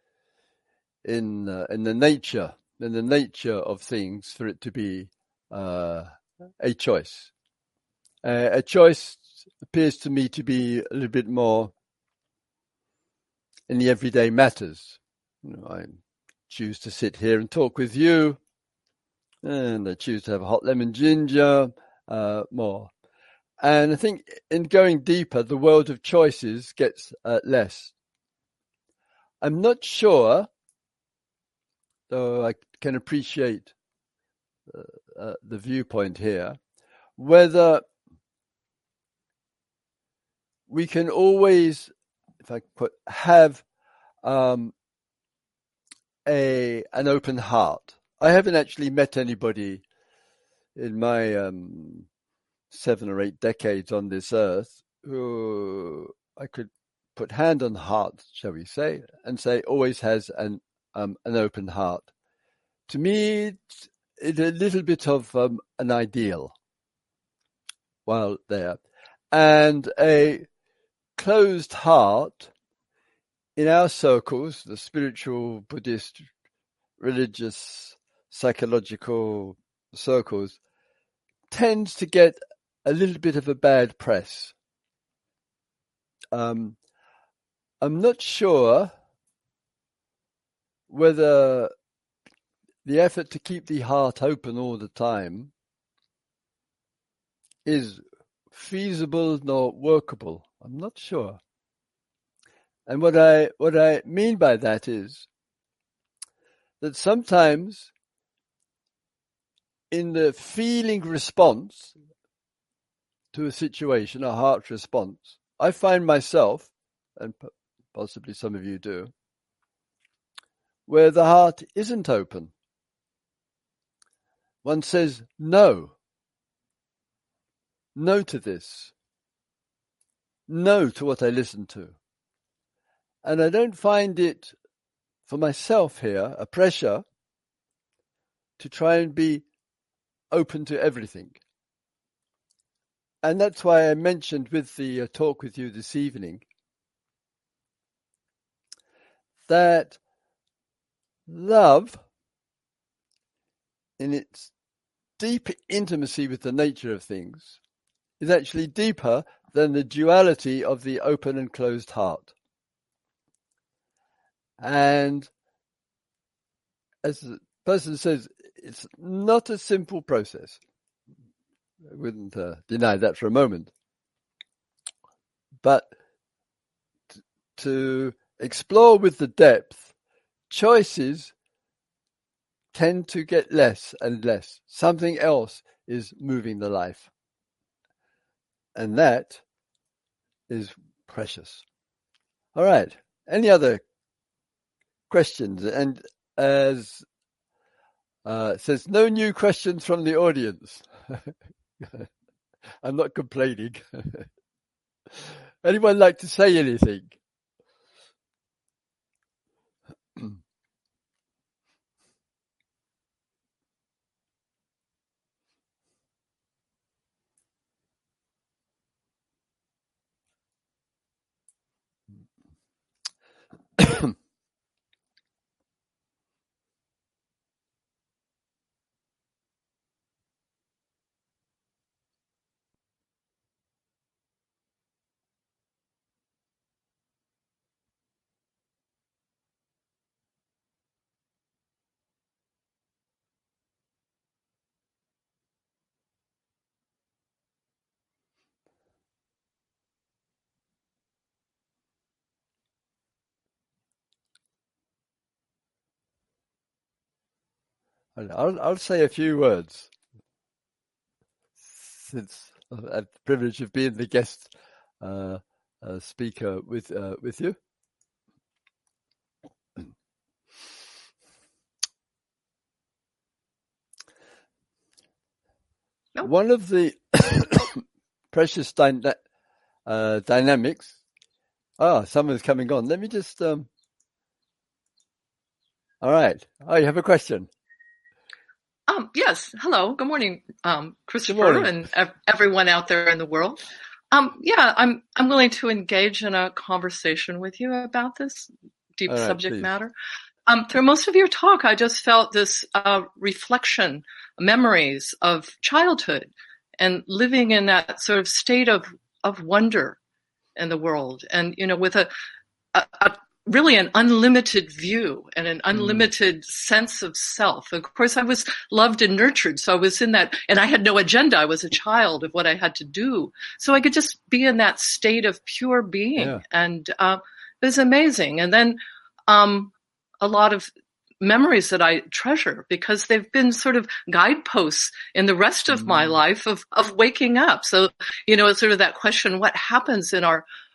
in uh, in the nature in the nature of things for it to be uh, a choice. Uh, a choice appears to me to be a little bit more in the everyday matters. You know, I choose to sit here and talk with you, and I choose to have a hot lemon ginger, uh, more. And I think in going deeper, the world of choices gets uh, less. I'm not sure, though I can appreciate uh, uh, the viewpoint here, whether we can always, if I put, have um, a an open heart. I haven't actually met anybody in my um, seven or eight decades on this earth who I could put hand on heart, shall we say, and say always has an um, an open heart. To me, it's, it's a little bit of um, an ideal while there. And a closed heart in our circles, the spiritual, Buddhist, religious, psychological circles, tends to get a little bit of a bad press. Um, I'm not sure whether the effort to keep the heart open all the time is feasible nor workable. I'm not sure. And what I what I mean by that is that sometimes in the feeling response to a situation, a heart response, I find myself, and possibly some of you do, where the heart isn't open. One says no. No to this. No to what I listen to. And I don't find it, for myself here, a pressure to try and be open to everything. And that's why I mentioned with the uh, talk with you this evening that love, in its deep intimacy with the nature of things, is actually deeper than the duality of the open and closed heart. And as the person says, it's not a simple process. I wouldn't uh, deny that for a moment. But t- to explore with the depth, choices tend to get less and less. Something else is moving the life. And that is precious. All right. Any other questions? And as uh, it says, no new questions from the audience. I'm not complaining. Anyone like to say anything? I'll, I'll say a few words, since I've had the privilege of being the guest uh, uh, speaker with uh, with you. Nope. One of the precious dy- uh, dynamics. Ah, someone's coming on. Let me just. Um... All right. Oh, you have a question. Um, yes. Hello. Good morning, um, Christopher, Good morning. and ev- everyone out there in the world. Um, yeah, I'm I'm willing to engage in a conversation with you about this deep right, subject please. matter. Um, through most of your talk, I just felt this uh, reflection, memories of childhood, and living in that sort of state of of wonder in the world, and you know, with a, a, a really an unlimited view and an unlimited mm. sense of self. Of course, I was loved and nurtured, so I was in that, and I had no agenda. I was a child of what I had to do, so I could just be in that state of pure being, yeah. and uh, it was amazing. And then um, a lot of memories that I treasure because they've been sort of guideposts in the rest of mm. my life of of waking up. So, you know, it's sort of that question: what happens in our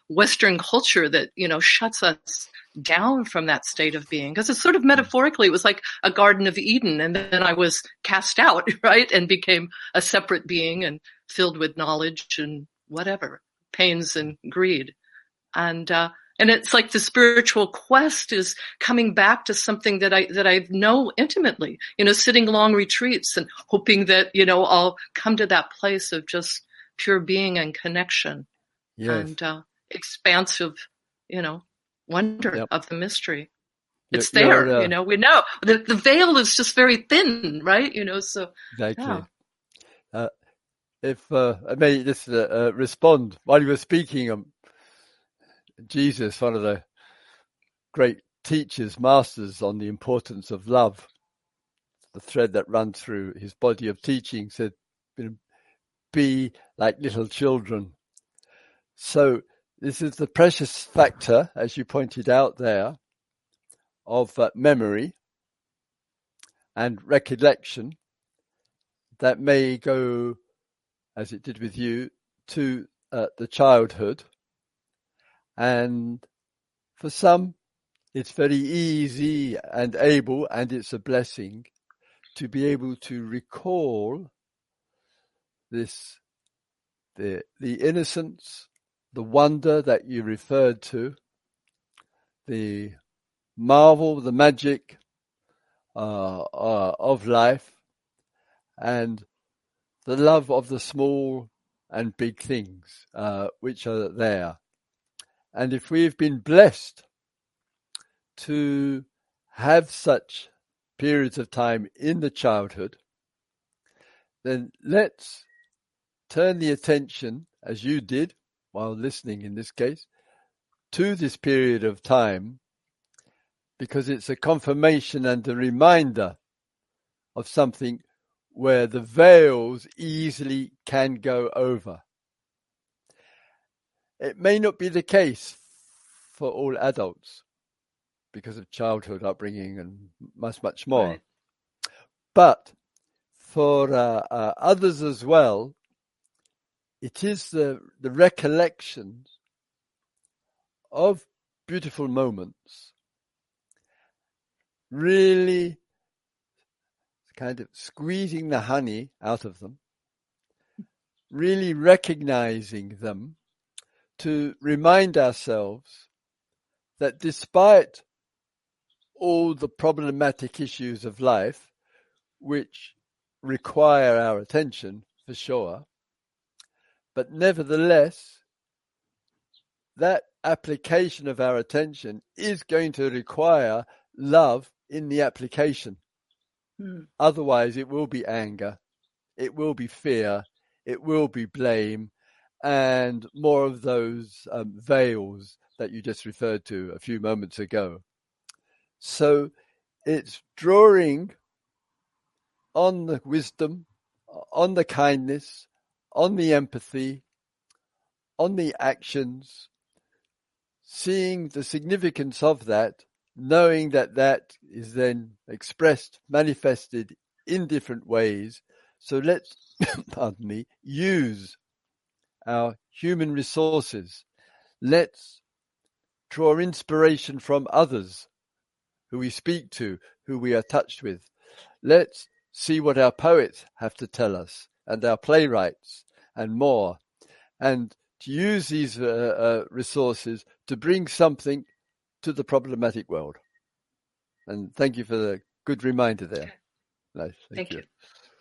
Western culture that, you know, shuts us down from that state of being. Because it's sort of metaphorically, it was like a Garden of Eden. And then I was cast out, right? And became a separate being and filled with knowledge and whatever, pains and greed. And, uh, and it's like the spiritual quest is coming back to something that I, that I know intimately, you know, sitting long retreats and hoping that, you know, I'll come to that place of just pure being and connection. Yes. And, uh, expansive, you know, wonder Yep. of the mystery. It's You're, there, uh, you know, we know the, the veil is just very thin, right? You know, so. Exactly. Yeah. Uh, if uh, I may just uh, uh, respond while you were speaking, um, Jesus, one of the great teachers, masters on the importance of love, the thread that runs through his body of teaching, said, you know, be like little children. So this is the precious factor, as you pointed out there, of uh, memory and recollection that may go, as it did with you, to uh, the childhood. And for some, it's very easy and able, and it's a blessing to be able to recall this, the the innocence, the wonder that you referred to, the marvel, the magic uh, uh, of life, and the love of the small and big things uh, which are there. And if we've been blessed to have such periods of time in the childhood, then let's turn the attention, as you did while listening in this case, to this period of time, because it's a confirmation and a reminder of something where the veils easily can go over. It may not be the case for all adults because of childhood upbringing and much, much more. Right. But for uh, uh, others as well, it is the, the recollections of beautiful moments, really kind of squeezing the honey out of them, really recognizing them to remind ourselves that despite all the problematic issues of life, which require our attention for sure, but nevertheless, that application of our attention is going to require love in the application. Mm. Otherwise, it will be anger, it will be fear, it will be blame, and more of those um, veils that you just referred to a few moments ago. So it's drawing on the wisdom, on the kindness, on the empathy, on the actions, seeing the significance of that, knowing that that is then expressed, manifested in different ways. So let's, pardon me, use our human resources. Let's draw inspiration from others who we speak to, who we are touched with. Let's see what our poets have to tell us, and our playwrights, and more, and to use these uh, uh, resources to bring something to the problematic world. And thank you for the good reminder there. Okay. Nice. Thank, Thank you. you.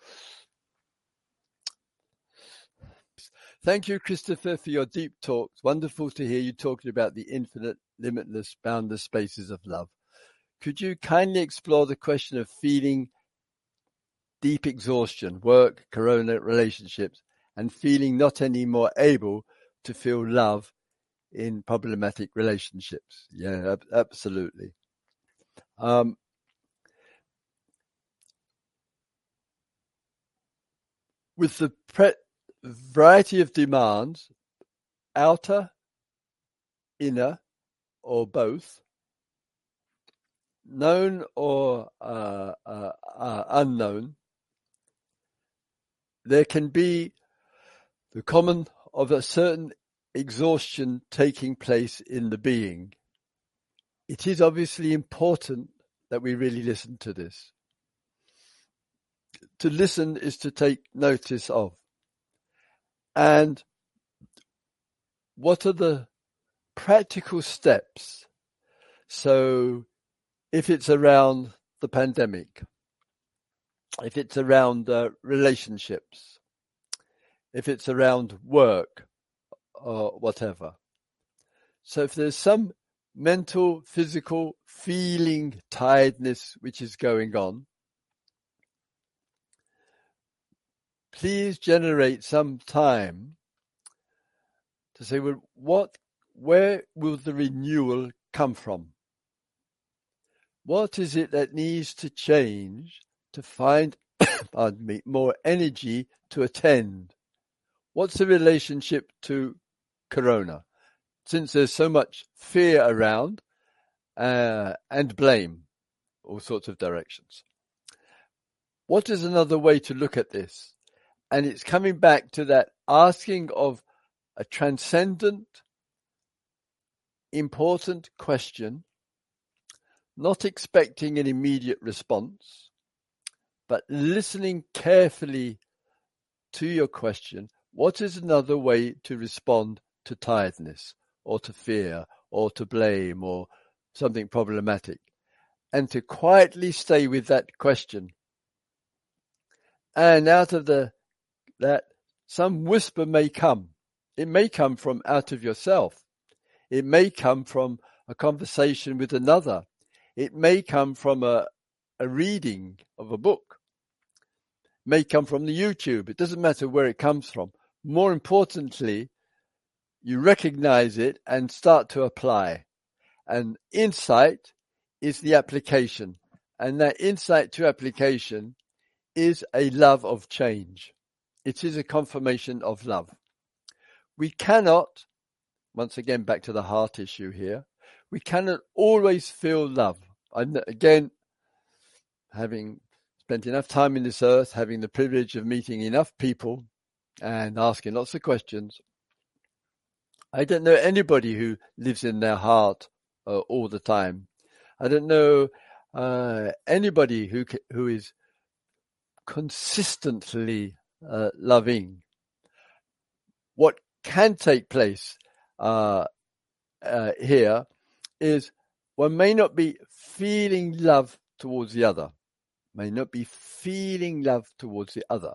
Thank you, Christopher, for your deep talks. Wonderful to hear you talking about the infinite, limitless, boundless spaces of love. Could you kindly explore the question of feeling deep exhaustion, work, corona, relationships, and feeling not anymore able to feel love in problematic relationships? Yeah, ab- absolutely. Um, with the pre- variety of demands, outer, inner, or both, known or uh, uh, uh, unknown, there can be the common of a certain exhaustion taking place in the being. It is obviously important that we really listen to this. To listen is to take notice of. And what are the practical steps? So if it's around the pandemic, if it's around uh, relationships, if it's around work or whatever. So if there's some mental, physical, feeling tiredness which is going on, please generate some time to say, well, what, where will the renewal come from? What is it that needs to change to find, pardon me, more energy to attend? What's the relationship to Corona? Since there's so much fear around uh, and blame, all sorts of directions. What is another way to look at this? And it's coming back to that asking of a transcendent, important question, not expecting an immediate response, but listening carefully to your question. What is another way to respond to tiredness or to fear or to blame or something problematic? And to quietly stay with that question. And out of the that some whisper may come. It may come from out of yourself. It may come from a conversation with another. It may come from a, a reading of a book. It may come from the YouTube. It doesn't matter where it comes from. More importantly, you recognize it and start to apply. And insight is the application. And that insight to application is a love of change. It is a confirmation of love. We cannot, once again back to the heart issue here, we cannot always feel love. And again, having spent enough time in this earth, having the privilege of meeting enough people and asking lots of questions, I don't know anybody who lives in their heart uh, all the time. I don't know uh, anybody who who is consistently uh, loving. What can take place uh, uh, here is one may not be feeling love towards the other, may not be feeling love towards the other,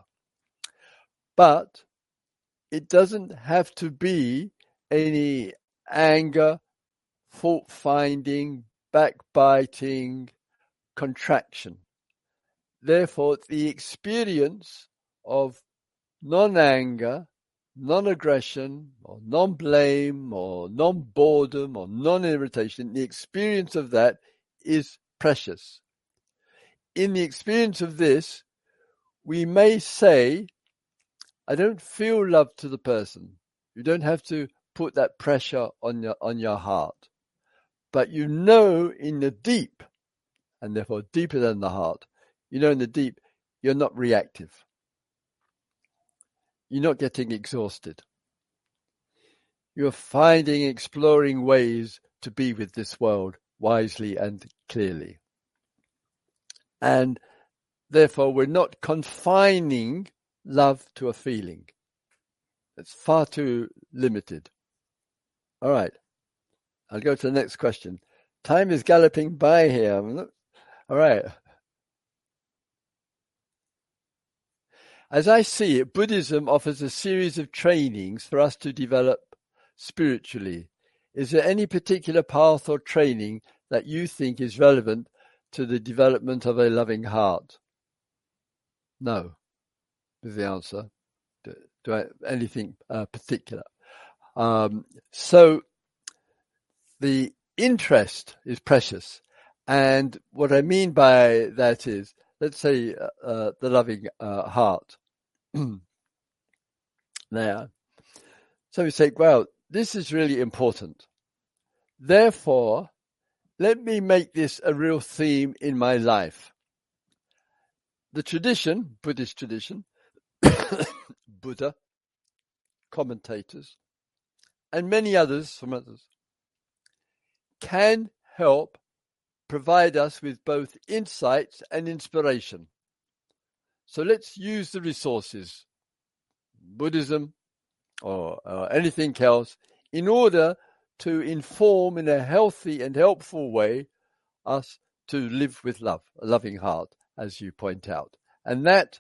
but it doesn't have to be any anger, fault-finding, backbiting, contraction. Therefore, the experience of non-anger, non-aggression, or non-blame, or non-boredom, or non-irritation, the experience of that is precious. In the experience of this, we may say, I don't feel love to the person. You don't have to put that pressure on your, on your heart. But you know in the deep, and therefore deeper than the heart, you know in the deep, you're not reactive. You're not getting exhausted. You're finding, exploring ways to be with this world wisely and clearly. And therefore, we're not confining love to a feeling. It's far too limited. All right. I'll go to the next question. Time is galloping by here. All right. As I see it, Buddhism offers a series of trainings for us to develop spiritually. Is there any particular path or training that you think is relevant to the development of a loving heart? No, is the answer. Do, do I anything uh, particular? Um, so the interest is precious, and what I mean by that is, let's say, uh, the loving uh, heart. There. So we say, well, this is really important. Therefore, let me make this a real theme in my life. The tradition, Buddhist tradition, Buddha, commentators, and many others from others, can help provide us with both insights and inspiration. So let's use the resources, Buddhism or uh, anything else, in order to inform in a healthy and helpful way us to live with love, a loving heart, as you point out. And that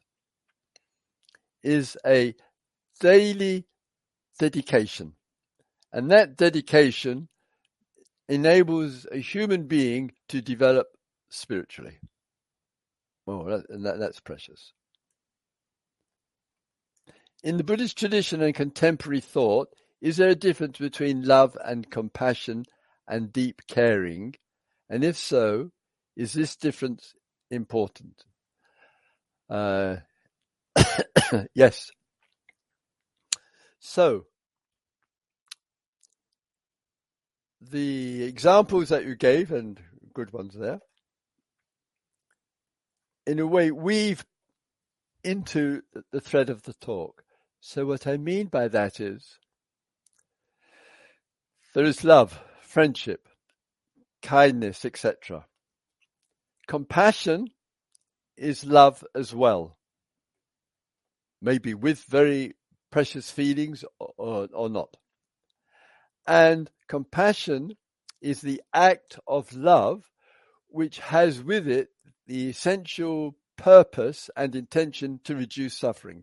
is a daily dedication. And that dedication enables a human being to develop spiritually. Well, that, and that, that's precious. In the Buddhist tradition and contemporary thought, is there a difference between love and compassion and deep caring? And if so, is this difference important? Uh, yes. So, the examples that you gave, and good ones there, in a way weave into the thread of the talk. So what I mean by that is, there is love, friendship, kindness, et cetera. Compassion is love as well, maybe with very precious feelings or, or, or not. And compassion is the act of love which has with it the essential purpose and intention to reduce suffering.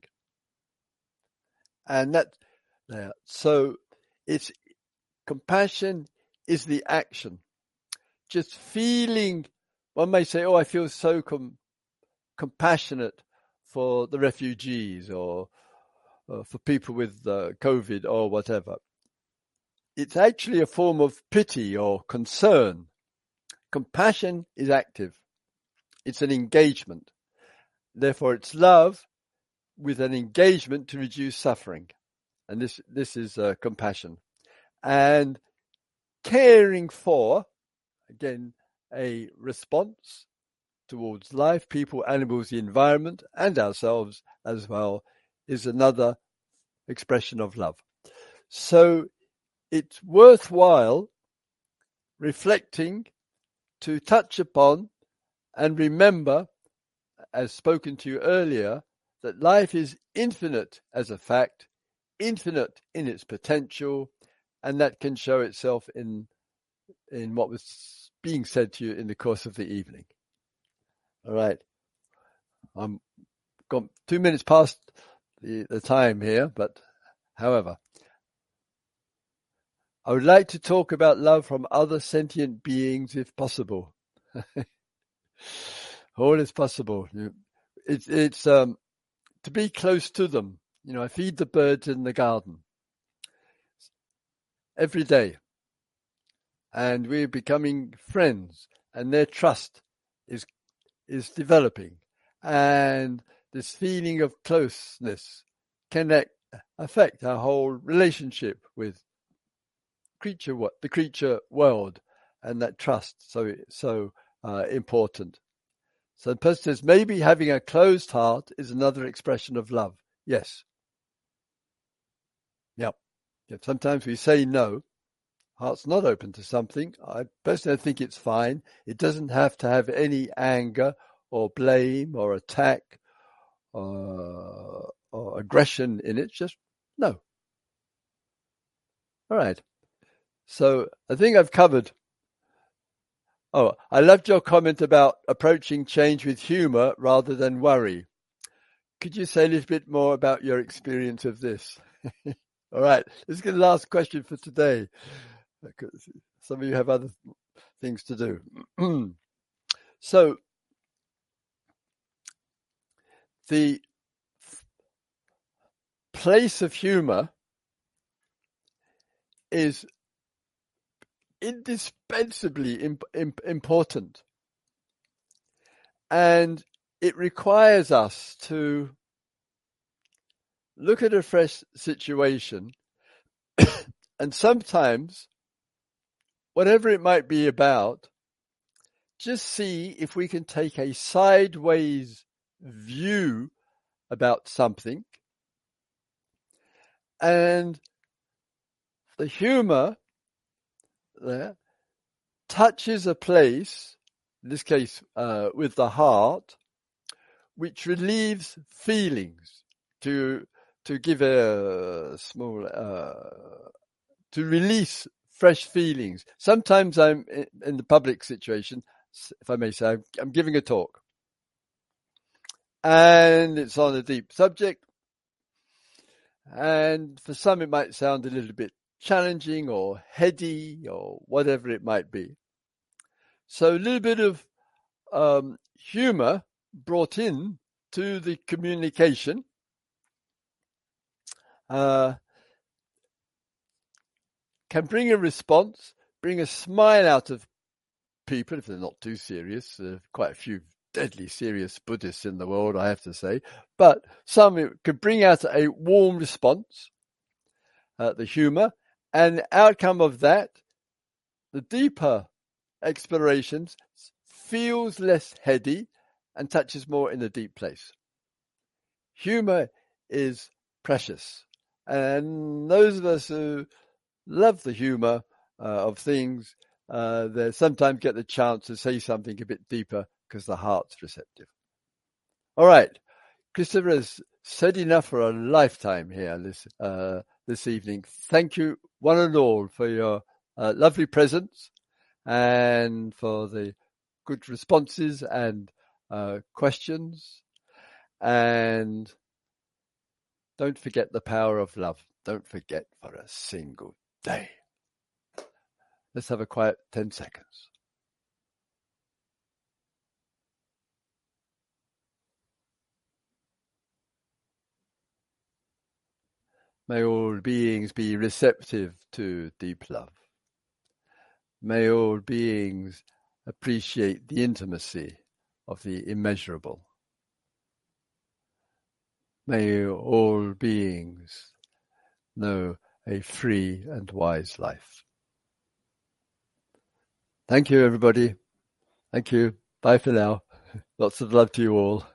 And that, uh, so it's compassion is the action. Just feeling, one may say, oh, I feel so com- compassionate for the refugees or uh, for people with uh, COVID or whatever. It's actually a form of pity or concern. Compassion is active. It's an engagement. Therefore, it's love with an engagement to reduce suffering. And this, this is uh, compassion. And caring for, again, a response towards life, people, animals, the environment, and ourselves as well, is another expression of love. So it's worthwhile reflecting to touch upon and remember, as spoken to you earlier, that life is infinite as a fact, infinite in its potential, and that can show itself in in what was being said to you in the course of the evening. All right. I'm gone two minutes past the, the time here, but however, I would like to talk about love from other sentient beings if possible. All is possible. It's, it's um, to be close to them. You know, I feed the birds in the garden every day, and we're becoming friends, and their trust is is developing, and this feeling of closeness can affect our whole relationship with creature what the creature world, and that trust so so uh, important. So the person says maybe having a closed heart is another expression of love. Yes. Yep. Yep. Sometimes we say no. Heart's not open to something. I personally think it's fine. It doesn't have to have any anger or blame or attack or, or aggression in it. Just no. All right. So I think I've covered. Oh, I loved your comment about approaching change with humor rather than worry. Could you say a little bit more about your experience of this? All right. This is the last question for today. Some of you have other things to do. So the place of humor is indispensably imp- imp- important, and it requires us to look at a fresh situation and sometimes, whatever it might be about, just see if we can take a sideways view about something and the humor there touches a place, in this case uh, with the heart, which relieves feelings, to to give a small, uh, to release fresh feelings. Sometimes I'm in the public situation, if I may say, I'm giving a talk, and it's on a deep subject, and for some it might sound a little bit challenging or heady or whatever it might be. So a little bit of um, humor brought in to the communication uh, can bring a response, bring a smile out of people if they're not too serious. There are quite a few deadly serious Buddhists in the world, I have to say, but some it could bring out a warm response, uh, the humor, and the outcome of that, the deeper explorations, feels less heady and touches more in a deep place. Humor is precious, and those of us who love the humor uh, of things, uh, they sometimes get the chance to say something a bit deeper because the heart's receptive. All right, Christopher has said enough for a lifetime here this uh, this evening. Thank you, one and all, for your uh, lovely presence and for the good responses and uh, questions. And don't forget the power of love. Don't forget for a single day. Let's have a quiet ten seconds. May all beings be receptive to deep love. May all beings appreciate the intimacy of the immeasurable. May all beings know a free and wise life. Thank you, everybody. Thank you. Bye for now. Lots of love to you all.